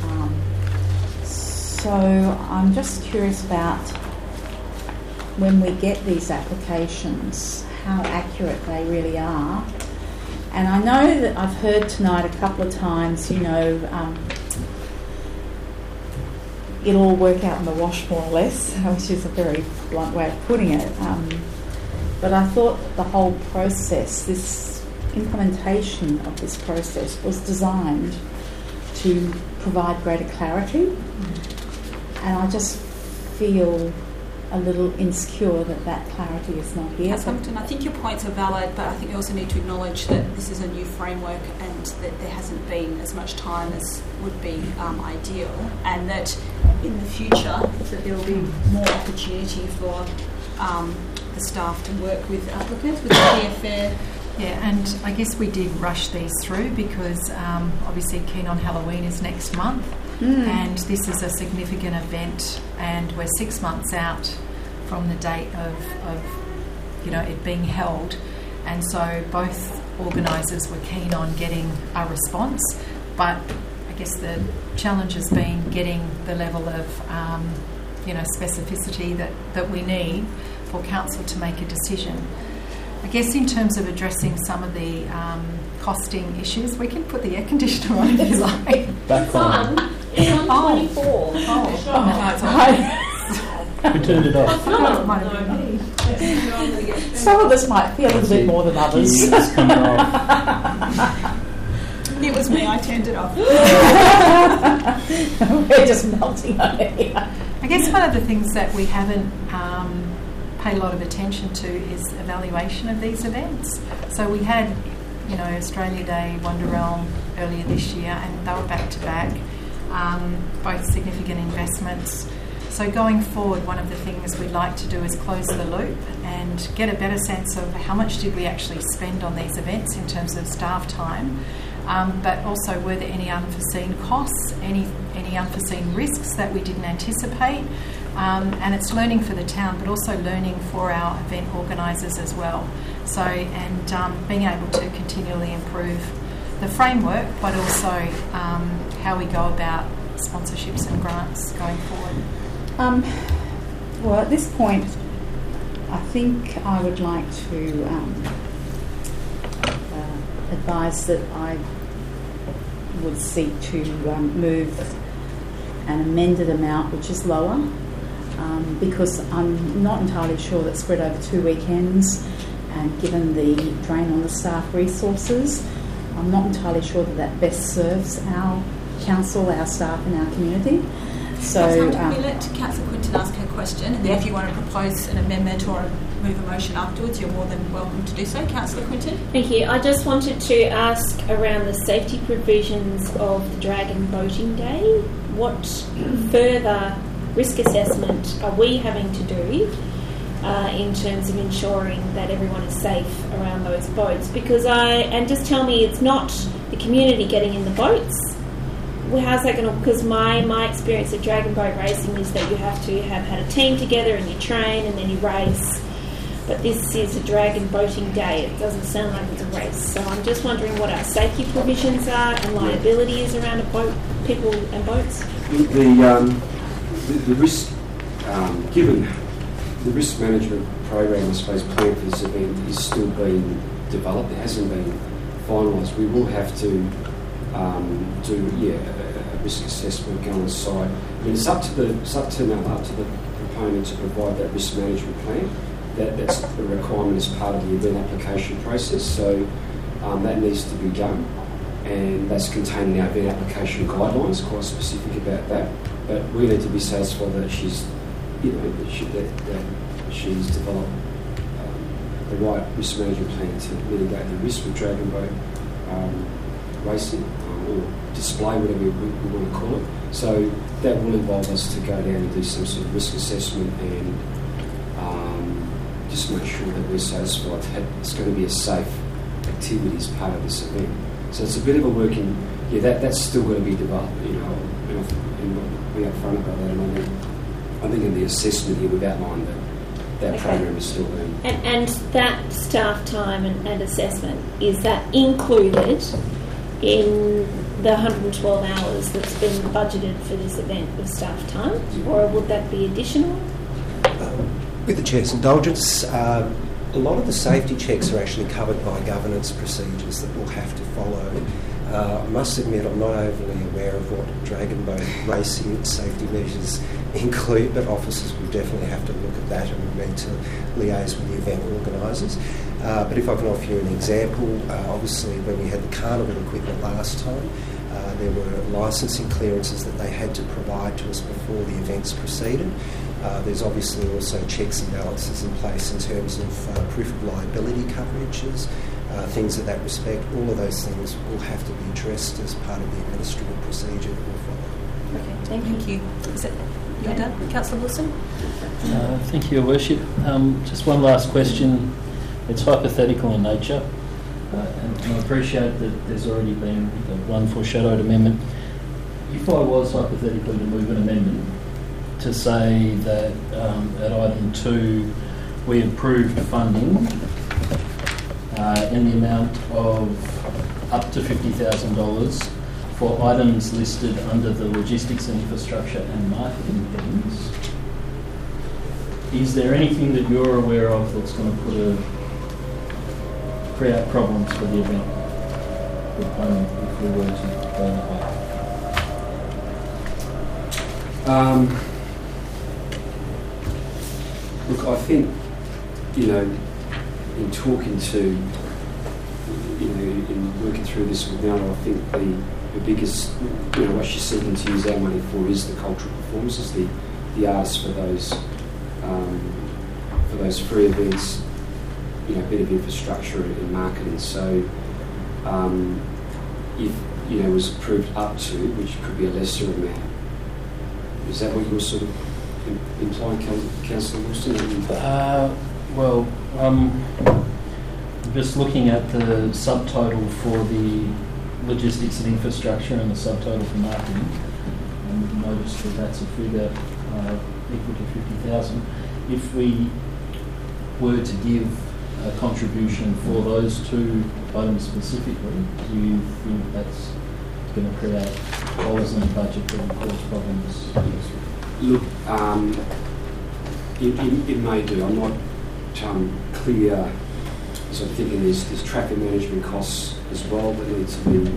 So I'm just curious about when we get these applications, how accurate they really are. And I know that I've heard tonight a couple of times, it'll all work out in the wash more or less, which is a very blunt way of putting it. But I thought the whole process, this implementation of this process, was designed to provide greater clarity. And I just feel a little insecure that clarity is not here. Councillor, I think your points are valid, but I think you also need to acknowledge that this is a new framework and that there hasn't been as much time as would be ideal, and that in the future that there will be more opportunity for the staff to work with applicants, with the PFA. Yeah, and I guess we did rush these through because obviously Keen on Halloween is next month. And this is a significant event, and we're 6 months out from the date of it being held, and so both organisers were keen on getting a response, but I guess the challenge has been getting the level of specificity that we need for council to make a decision. I guess in terms of addressing some of the costing issues, we can put the air conditioner on if you like. Back on. It's on 24. No, it's on. We turned it off. Some of us might feel a little bit more than others. It's coming off. It was me, I turned it off. We're just melting over here. I guess one of the things that we haven't paid a lot of attention to is evaluation of these events. So we had, Australia Day, Wonder Realm earlier this year, and they were back to back, both significant investments. So going forward, one of the things we'd like to do is close the loop and get a better sense of how much did we actually spend on these events in terms of staff time, but also were there any unforeseen costs, any unforeseen risks that we didn't anticipate. And it's learning for the town, but also learning for our event organisers as well. So, and being able to continually improve the framework, but also how we go about sponsorships and grants going forward. Well, at this point, I think I would like to advise that I would seek to move an amended amount which is lower, because I'm not entirely sure that spread over 2 weekends, and given the drain on the staff resources, I'm not entirely sure that best serves our council, our staff and our community. So we let Councillor Quinton ask her question, and then if you want to propose an amendment or move a motion afterwards, you're more than welcome to do so. Councillor Quinton. Thank you. I just wanted to ask around the safety provisions of the Dragon Boating Day. What further risk assessment are we having to do in terms of ensuring that everyone is safe around those boats? And just tell me, it's not the community getting in the boats. Well, how's that going to? Because my experience of dragon boat racing is that you have to have had a team together and you train and then you race. But this is a dragon boating day. It doesn't sound like it's a race. So I'm just wondering what our safety provisions are and liability is around a boat, people and boats. The risk, given the risk management program, I suppose, planned for this event is still being developed. It hasn't been finalised. We will have to do a risk assessment, go on site. I mean, it's up to the proponent to provide that risk management plan. That's a requirement as part of the event application process. So that needs to be done, and that's contained in our event application guidelines, quite specific about that. But we need to be satisfied that she's developed the right risk management plan to mitigate the risk with dragon boat racing. or display, whatever we want to call it. So that will involve us to go down and do some sort of risk assessment and just make sure that we're satisfied that it's going to be a safe activity as part of this event. So it's a bit of a working, that's still going to be developed, and be upfront about that. And I think in the assessment here we've outlined that program is still being... And that staff time and assessment, is that included in the 112 hours that's been budgeted for this event of staff time, or would that be additional? With the Chair's indulgence, a lot of the safety checks are actually covered by governance procedures that we'll have to follow. I must admit I'm not overly aware of what dragon boat racing safety measures include, but officers will definitely have to look at that and we'll need to liaise with the event organisers. But if I can offer you an example, obviously when we had the carnival equipment last time, there were licensing clearances that they had to provide to us before the events proceeded. There's obviously also checks and balances in place in terms of proof of liability coverages, things of that respect. All of those things will have to be addressed as part of the administrative procedure that we'll follow. Okay, thank you. Is it you're done? Councillor Wilson? Thank you, Your Worship. Just one last question. It's hypothetical in nature, and I appreciate that there's already been one foreshadowed amendment. If I was hypothetically to move an amendment to say that at item 2 we approved funding in the amount of up to $50,000 for items listed under the logistics and infrastructure and marketing headings, is there anything that you're aware of that's going to create problems for the event if we were to go that way? Look, I think, in talking to, in working through this with Nala, I think the biggest, what she's seeking to use our money for is the cultural performances, the artists for those free events, a bit of infrastructure and marketing. So, if it was approved up to, which could be a lesser amount, is that what you're sort of implying, Councillor Wilson? Just looking at the subtotal for the logistics and infrastructure and the subtotal for marketing, and notice that that's a figure equal to 50,000. If we were to give a contribution for those two items specifically, do you think that's going to create holes in the budget that will cause problems? Look, it may do. I'm not clear. So I'm thinking there's traffic management costs as well that need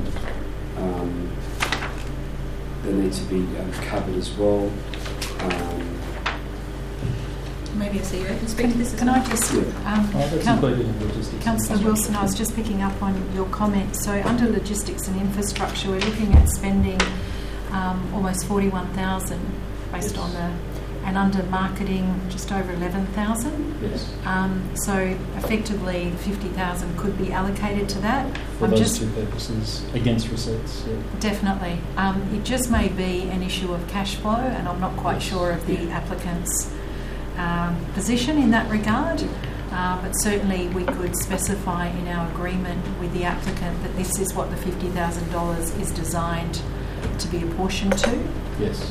to be covered as well. Maybe a CEO can speak to this. Can I just, Councillor Wilson, I was just picking up on your comment. So under logistics and infrastructure, we're looking at spending almost 41,000 based on and under marketing just over 11,000. Yes. So effectively 50,000 could be allocated to that. For those two purposes, against receipts. Yeah. Definitely. It just may be an issue of cash flow, and I'm not quite sure of the applicant's position in that regard. But certainly we could specify in our agreement with the applicant that this is what the $50,000 is designed to be apportioned to. Yes.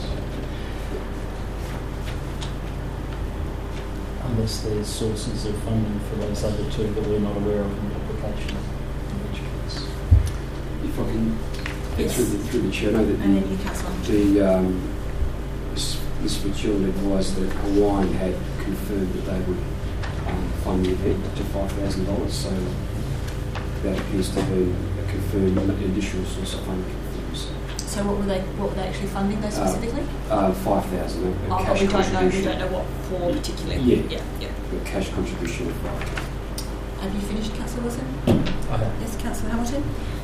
Unless there's sources of funding for those other two that we're not aware of in the application. In which case, if I can get through the chair, I know that Ms. Fitzgerald advised that Hawaiian had confirmed that they would fund the event up to $5,000, so that appears to be a confirmed additional source of funding. So what were they actually funding those specifically? 5,000. But we don't know what for particularly. Yeah. A cash contribution of 5,000. Have you finished, Councillor Wilson? I have. Yes, Councillor Hamilton.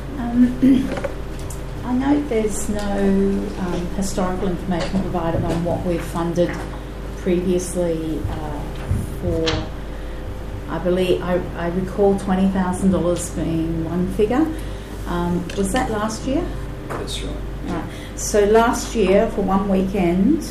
I note there's no historical information provided on what we've funded previously for. I believe I recall $20,000 being one figure. Was that last year? That's right. Right. So last year, for one weekend,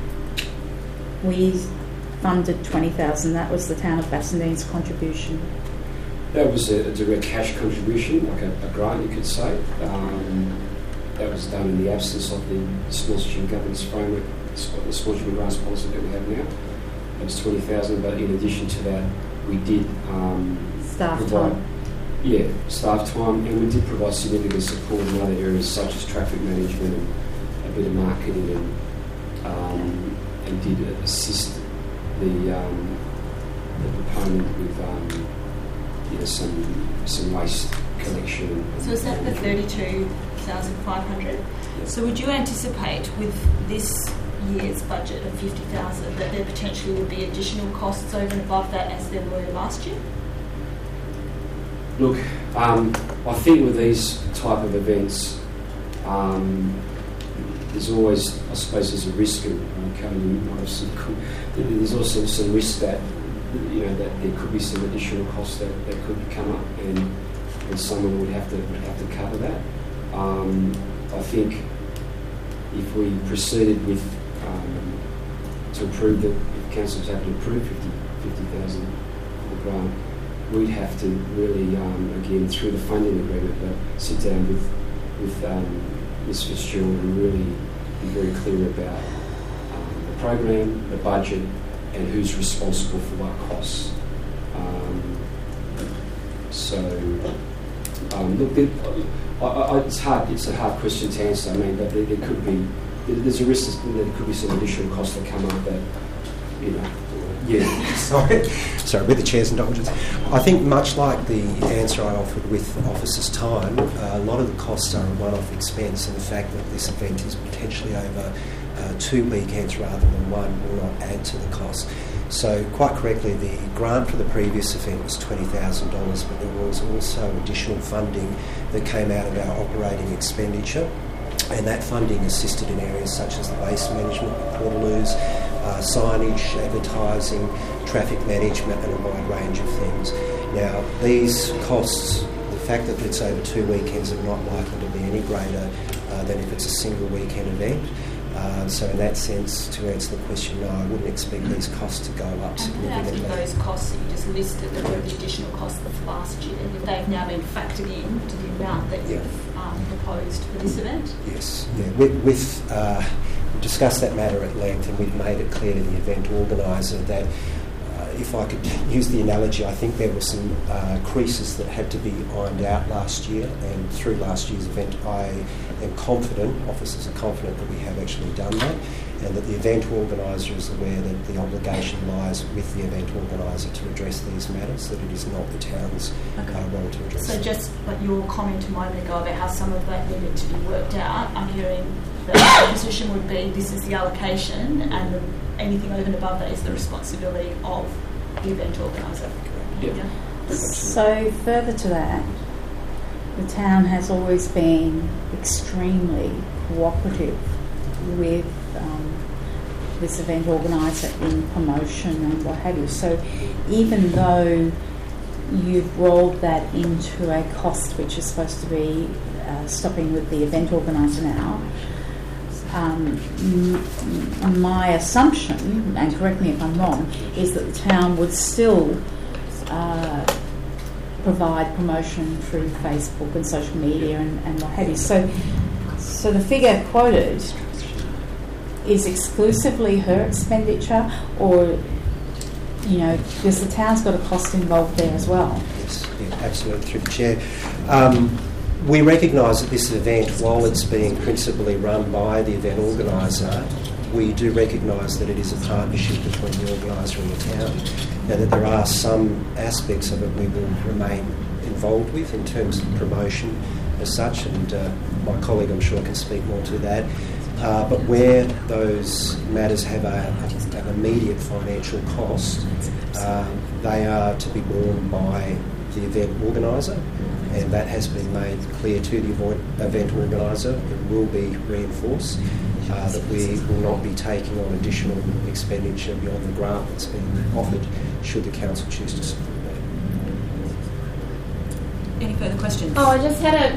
we funded 20,000. That was the town of Bassendean's contribution. That was a direct cash contribution, like a grant, you could say. That was done in the absence of the small student governance framework, the small student grants policy that we have now. That was 20,000, but in addition to that, we did Staff provide, time. yeah, staff time, and we did provide significant support in other areas such as traffic management and a bit of marketing, and did assist the proponent with some waste collection. So is that the 32,500? So would you anticipate with this year's budget of 50,000 that there potentially would be additional costs over and above that as there were last year? Look, I think with these type of events, there's always, I suppose, there's a risk, there's also some risk that that there could be some additional costs that could come up, and someone would have to cover that. I think if we proceeded with to approve that, if council was able to approve 50,000 grant, we'd have to really again through the funding agreement, but sit down with Ms Fitzgerald and really be very clear about the program, the budget, and who's responsible for what costs. Look, it's hard. It's a hard question to answer. I mean, but there could be. There's a risk that there could be some additional costs that come up that, yeah. Sorry, with the chair's indulgence. I think much like the answer I offered with officers' time, a lot of the costs are a one-off expense, and the fact that this event is potentially over 2 weekends rather than one will not add to the cost. So quite correctly, the grant for the previous event was $20,000, but there was also additional funding that came out of our operating expenditure, and that funding assisted in areas such as the waste management, portaloos, signage, advertising, traffic management, and a wide range of things. Now, these costs, the fact that it's over 2 weekends, are not likely to be any greater than if it's a single weekend event. So in that sense, to answer the question, no, I wouldn't expect these costs to go up significantly. And those costs that you just listed, that were the additional costs of last year, if they've now been factored in to the amount that you've proposed for this event? Yes. Yeah. We discussed that matter at length, and we've made it clear to the event organiser that, if I could use the analogy, I think there were some creases that had to be ironed out last year, and through last year's event I am confident, officers are confident, that we have actually done that, and that the event organiser is aware that the obligation lies with the event organiser to address these matters, that it is not the town's role to address. So just like your comment a moment ago about how some of that needed to be worked out, I'm hearing that the position would be this is the allocation, and anything over and above that is the responsibility of the event organiser. Yeah. So further to that, the town has always been extremely cooperative with this event organiser in promotion and what have you. So even though you've rolled that into a cost which is supposed to be stopping with the event organiser now, my assumption, and correct me if I'm wrong, is that the town would still provide promotion through Facebook and social media and what have you. So the figure quoted is exclusively her expenditure, or because the town's got a cost involved there as well. Yes, yeah, absolutely, through the chair. We recognise that this event, while it's being principally run by the event organiser, we do recognise that it is a partnership between the organiser and the town. Now, that there are some aspects of it we will remain involved with in terms of promotion as such, and my colleague, I'm sure, can speak more to that. But where those matters have an immediate financial cost, they are to be borne by the event organiser, and that has been made clear to the event organiser. It will be reinforced that we will not be taking on additional expenditure beyond the grant that's been offered, should the council choose to support that. Any further questions? Oh, I just had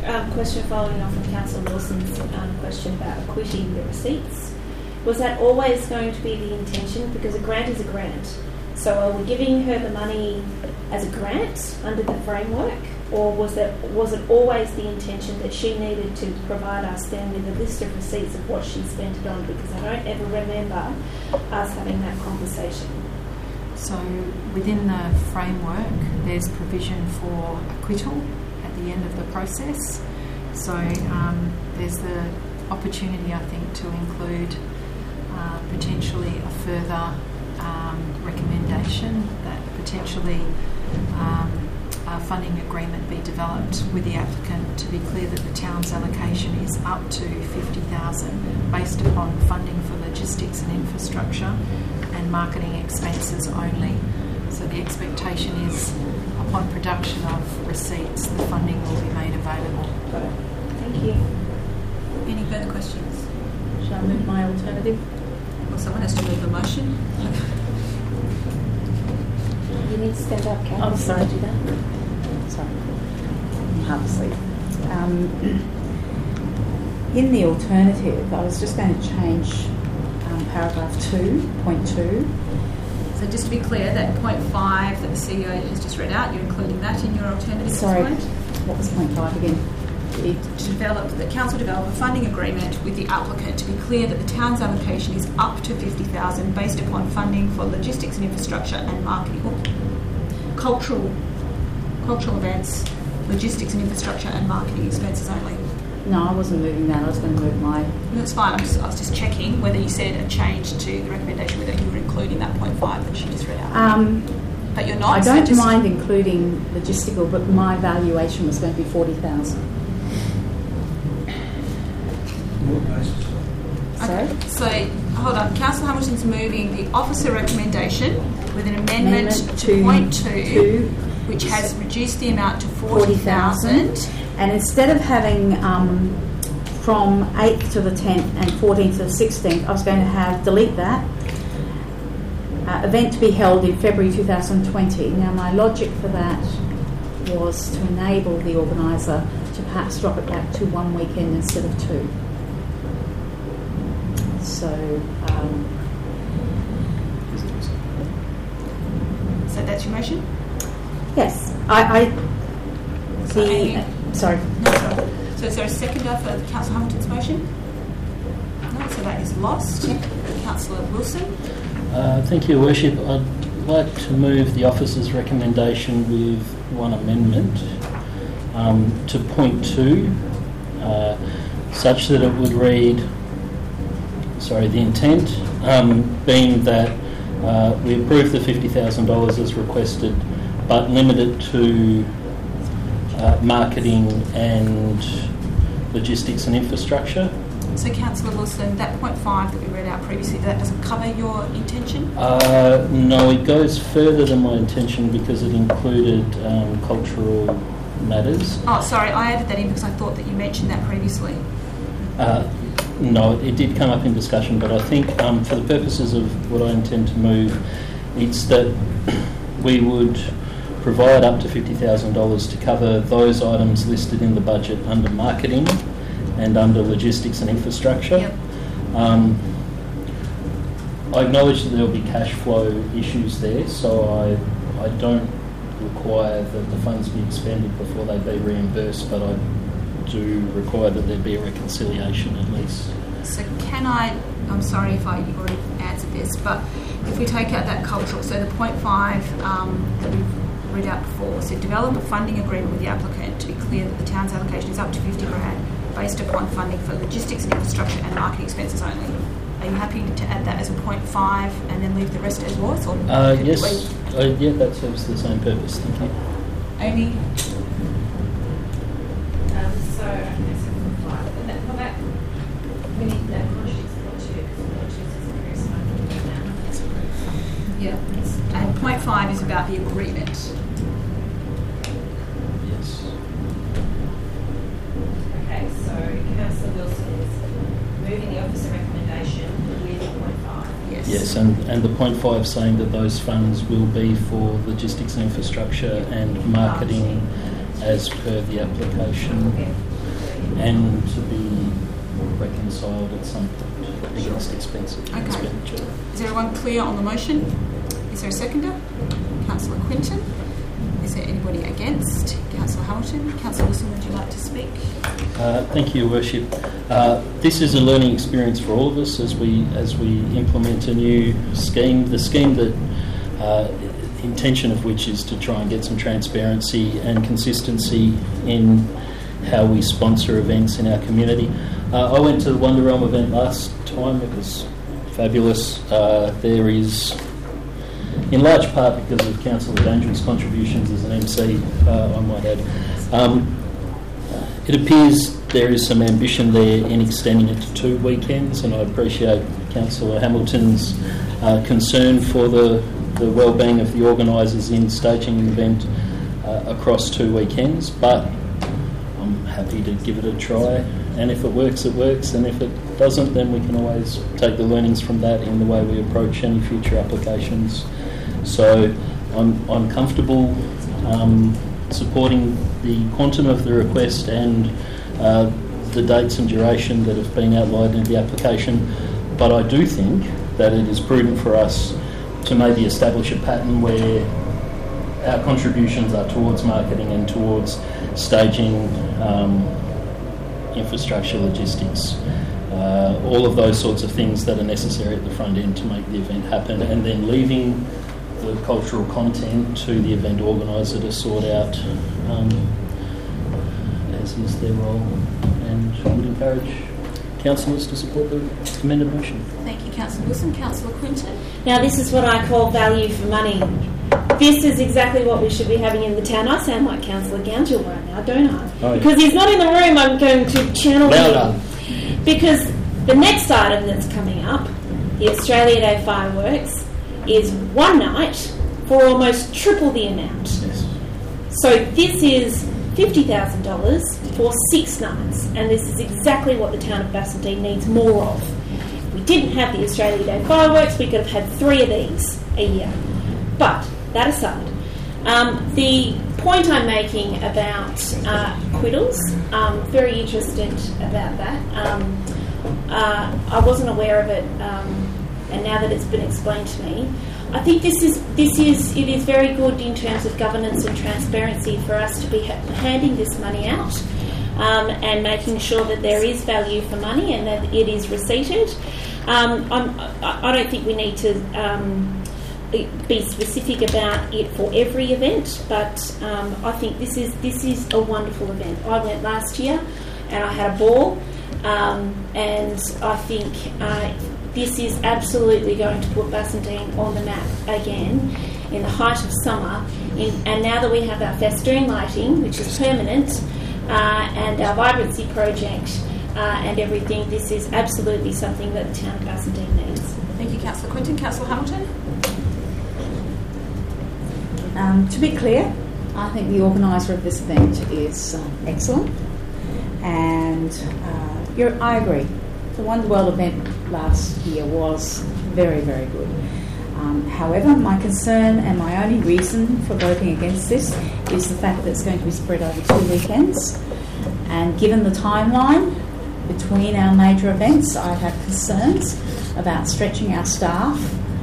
question following on from Councillor Wilson's question about acquitting the receipts. Was that always going to be the intention? Because a grant is a grant. So are we giving her the money as a grant under the framework? Or was it always the intention that she needed to provide us then with a list of receipts of what she spent it on? Because I don't ever remember us having that conversation. So within the framework, there's provision for acquittal at the end of the process. So there's the opportunity, I think, to include potentially a further recommendation that potentially a funding agreement be developed with the applicant to be clear that the town's allocation is up to $50,000 based upon funding for logistics and infrastructure and marketing expenses only. So the expectation is upon production of receipts, the funding will be made available. Got it. Thank you. Any further questions? Shall I move my alternative? Well, someone has to move a motion. You need to stand up, Karen. Oh, sorry. Do that. Sorry, I'm hard to see. In the alternative, I was just going to change paragraph 2.2. So just to be clear, that point 5 that the CEO has just read out, you're including that in your alternative? Sorry, point? what was point 5 again? The council develop a funding agreement with the applicant to be clear that the town's allocation is up to $50,000 based upon funding for logistics and infrastructure and marketing, cultural events, logistics and infrastructure and marketing expenses only. No, I wasn't moving that. I was going to move my... That's fine. I was just checking whether you said a change to the recommendation, whether you were including that point 5 that she just read out. But you're not. I don't mind including logistical, but my valuation was going to be $40,000. Sorry? Okay. So, hold on. Councillor Hamilton's moving the officer recommendation with an amendment to point 2, which has reduced the amount to $40,000. And instead of having from 8th to the 10th and 14th to the 16th, I was going to delete that. Event to be held in February 2020. Now, my logic for that was to enable the organiser to perhaps drop it back to 1 weekend instead of 2. So that's your motion? yes, sorry. No, sorry. So is there a seconder for Councillor Hamilton's motion? No, so that is lost. Councillor Wilson? Thank you, Your Worship. I'd like to move the officer's recommendation with one amendment to point 2, such that it would read, the intent being that we approve the $50,000 as requested, but limit it to marketing and logistics and infrastructure. So, Councillor Wilson, that point 5 that we read out previously, that doesn't cover your intention? No, it goes further than my intention because it included cultural matters. Oh, sorry, I added that in because I thought that you mentioned that previously. No, it did come up in discussion, but I think for the purposes of what I intend to move, it's that we would provide up to $50,000 to cover those items listed in the budget under marketing and under logistics and infrastructure. Yep. I acknowledge that there will be cash flow issues there, so I don't require that the funds be expended before they be reimbursed, but I do require that there be a reconciliation at least. So I'm sorry if I already answered this, but if we take out that cultural, so the point 5 that we've read out before, so develop a funding agreement with the applicant to be clear that the town's allocation is up to $50,000 based upon funding for logistics and infrastructure and marketing expenses only. Are you happy to add that as a point 5 and then leave the rest as was? Or yes, yeah, that serves the same purpose. Thank you. Amy? So, okay, so point 5. And that, for that, we need that context point 2, because point 2 says increase marketing now. Yeah. And point 5 is about the agreement. Yes. Okay, so Councillor Wilson is moving the officer recommendation with point 5. Yes. Yes, and the point 5 saying that those funds will be for logistics and infrastructure and marketing as per the application and to be reconciled at some point against expenditure. Is everyone clear on the motion? Is there a seconder? Councillor Quinton. Is there anybody against? Councillor Hamilton. Councillor Wilson, would you like to speak? Thank you, Your Worship. This is a learning experience for all of us as we implement a new scheme. The scheme that the intention of which is to try and get some transparency and consistency in how we sponsor events in our community. I went to the Wonder Realm event last time. It was fabulous. There is, in large part because of Councillor Danger's contributions as an MC, I might add, it appears there is some ambition there in extending it to 2 weekends, and I appreciate Councillor Hamilton's concern for the well-being of the organisers in staging an event across 2 weekends, but I'm happy to give it a try, and if it works, it works, and if it doesn't, then we can always take the learnings from that in the way we approach any future applications. So I'm comfortable supporting the quantum of the request and the dates and duration that have been outlined in the application, but I do think that it is prudent for us to maybe establish a pattern where our contributions are towards marketing and towards staging, infrastructure, logistics, all of those sorts of things that are necessary at the front end to make the event happen, and then leaving the cultural content to the event organiser to sort out, as is their role, and I would encourage councillors to support the amended motion. Thank you, Councillor Wilson. Councillor Quinton. Now, this is what I call value for money. This is exactly what we should be having in the town. I sound like Councillor Gangel right now, don't I? Oh, yeah. Because he's not in the room, I'm going to channel him. Because the next item that's coming up, the Australia Day fireworks, is one night for almost triple the amount. Yes. So this is $50,000 for 6 nights, and this is exactly what the town of Bassendean needs more of. If we didn't have the Australia Day fireworks, we could have had 3 of these a year. But that aside, the point I'm making about acquittals, very interested about that. I wasn't aware of it, and now that it's been explained to me, I think it is very good in terms of governance and transparency for us to be handing this money out and making sure that there is value for money and that it is receipted. I don't think we need to be specific about it for every event, but I think this is a wonderful event. I went last year and I had a ball, and I think this is absolutely going to put Bassendean on the map again in the height of summer. And now that we have our festoon lighting, which is permanent, and our vibrancy project and everything, this is absolutely something that the town of Bassendean needs. Thank you, Councillor Quinton. Councillor Hamilton. To be clear, I think the organiser of this event is excellent, and I agree. The Wonder World event last year was very, very good. However, my concern and my only reason for voting against this is the fact that it's going to be spread over 2 weekends. And given the timeline between our major events, I have concerns about stretching our staff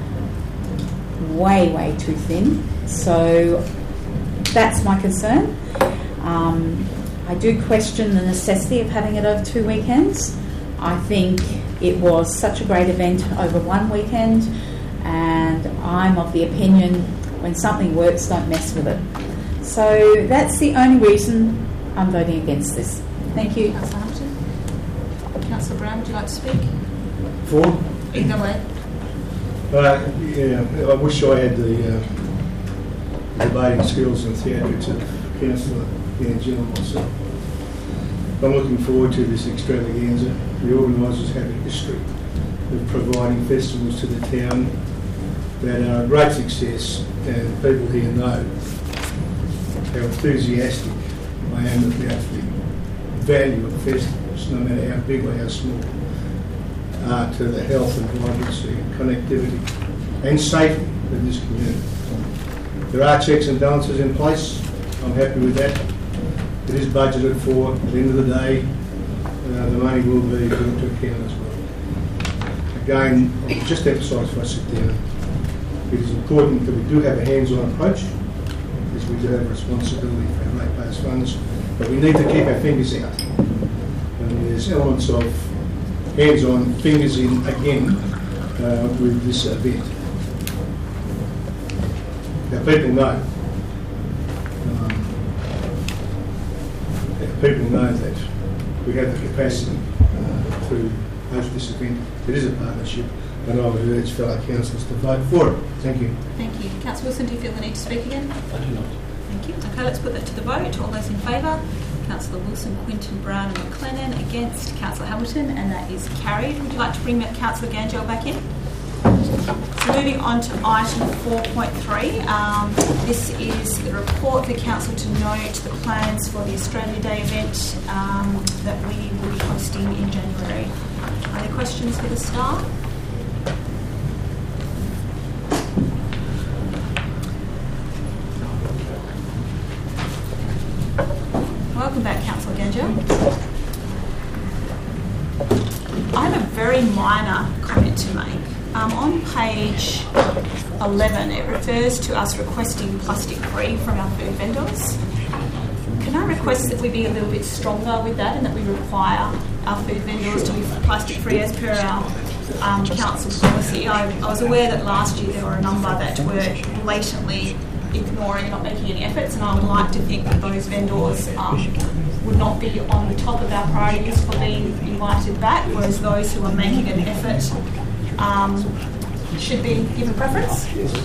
way, way too thin. So that's my concern. I do question the necessity of having it over 2 weekends. I think it was such a great event over 1 weekend, and I'm of the opinion when something works, don't mess with it. So that's the only reason I'm voting against this. Thank you. Councillor Hamilton. Councillor Brown, would you like to speak? For? Either way. I wish I had the debating skills and theatrics of Councillor Gangel and myself. I'm looking forward to this extravaganza. The organisers have a history of providing festivals to the town that are a great success, and people here know how enthusiastic I am about the value of festivals, no matter how big or how small, to the health and vibrancy and connectivity and safety of this community. There are checks and balances in place. I'm happy with that. It is budgeted for. At the end of the day, the money will be brought to account as well. Again, I'll just emphasise if I sit down, it is important that we do have a hands-on approach, because we do have a responsibility for our ratepayers' funds, but we need to keep our fingers out. And there's elements of hands-on, fingers in again with this event. Now people know. People know that we have the capacity to host this event. It is a partnership, and I would urge fellow councillors to vote for it. Thank you. Thank you. Councillor Wilson, do you feel the need to speak again? I do not. Thank you. Okay, let's put that to the vote. All those in favour? Councillor Wilson, Quinton, Brown and McLennan. Against? Councillor Hamilton, and that is carried. Would you like to bring Councillor Gangel back in? So moving on to item 4.3. This is the report for Council to note the plans for the Australia Day event that we will be hosting in January. Are there questions for the staff? Welcome back, Councillor Gangel. I have a very minor comment to make. On page 11, it refers to us requesting plastic-free from our food vendors. Can I request that we be a little bit stronger with that and that we require our food vendors to be plastic-free as per our council policy? I was aware that last year there were a number that were blatantly ignoring and not making any efforts, and I would like to think that those vendors would not be on the top of our priorities for being invited back, whereas those who are making an effort should be given preference.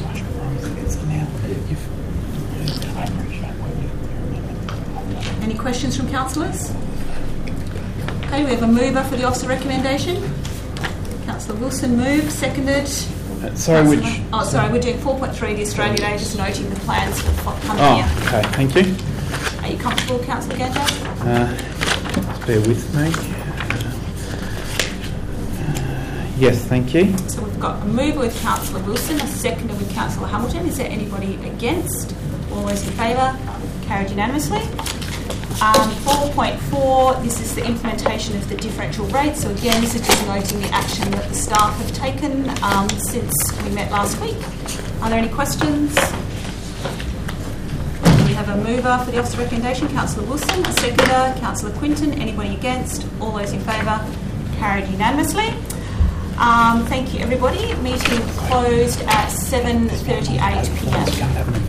Any questions from councillors? Okay, we have a mover for the officer recommendation. Councillor Wilson moved, seconded. Sorry, which? Oh, sorry, we're doing 4.3, the Australia Day, just noting the plans for coming year. Okay, thank you. Are you comfortable, Councillor Gangel? Bear with me. Yes, thank you. So we've got a mover with Councillor Wilson, a seconder with Councillor Hamilton. Is there anybody against? All those in favour? Carried unanimously. 4.4, this is the implementation of the differential rates. So again, this is just noting the action that the staff have taken since we met last week. Are there any questions? We have a mover for the officer recommendation, Councillor Wilson, a seconder, Councillor Quinton. Anybody against? All those in favour? Carried unanimously. Thank you, everybody. Meeting closed at 7:38 p.m.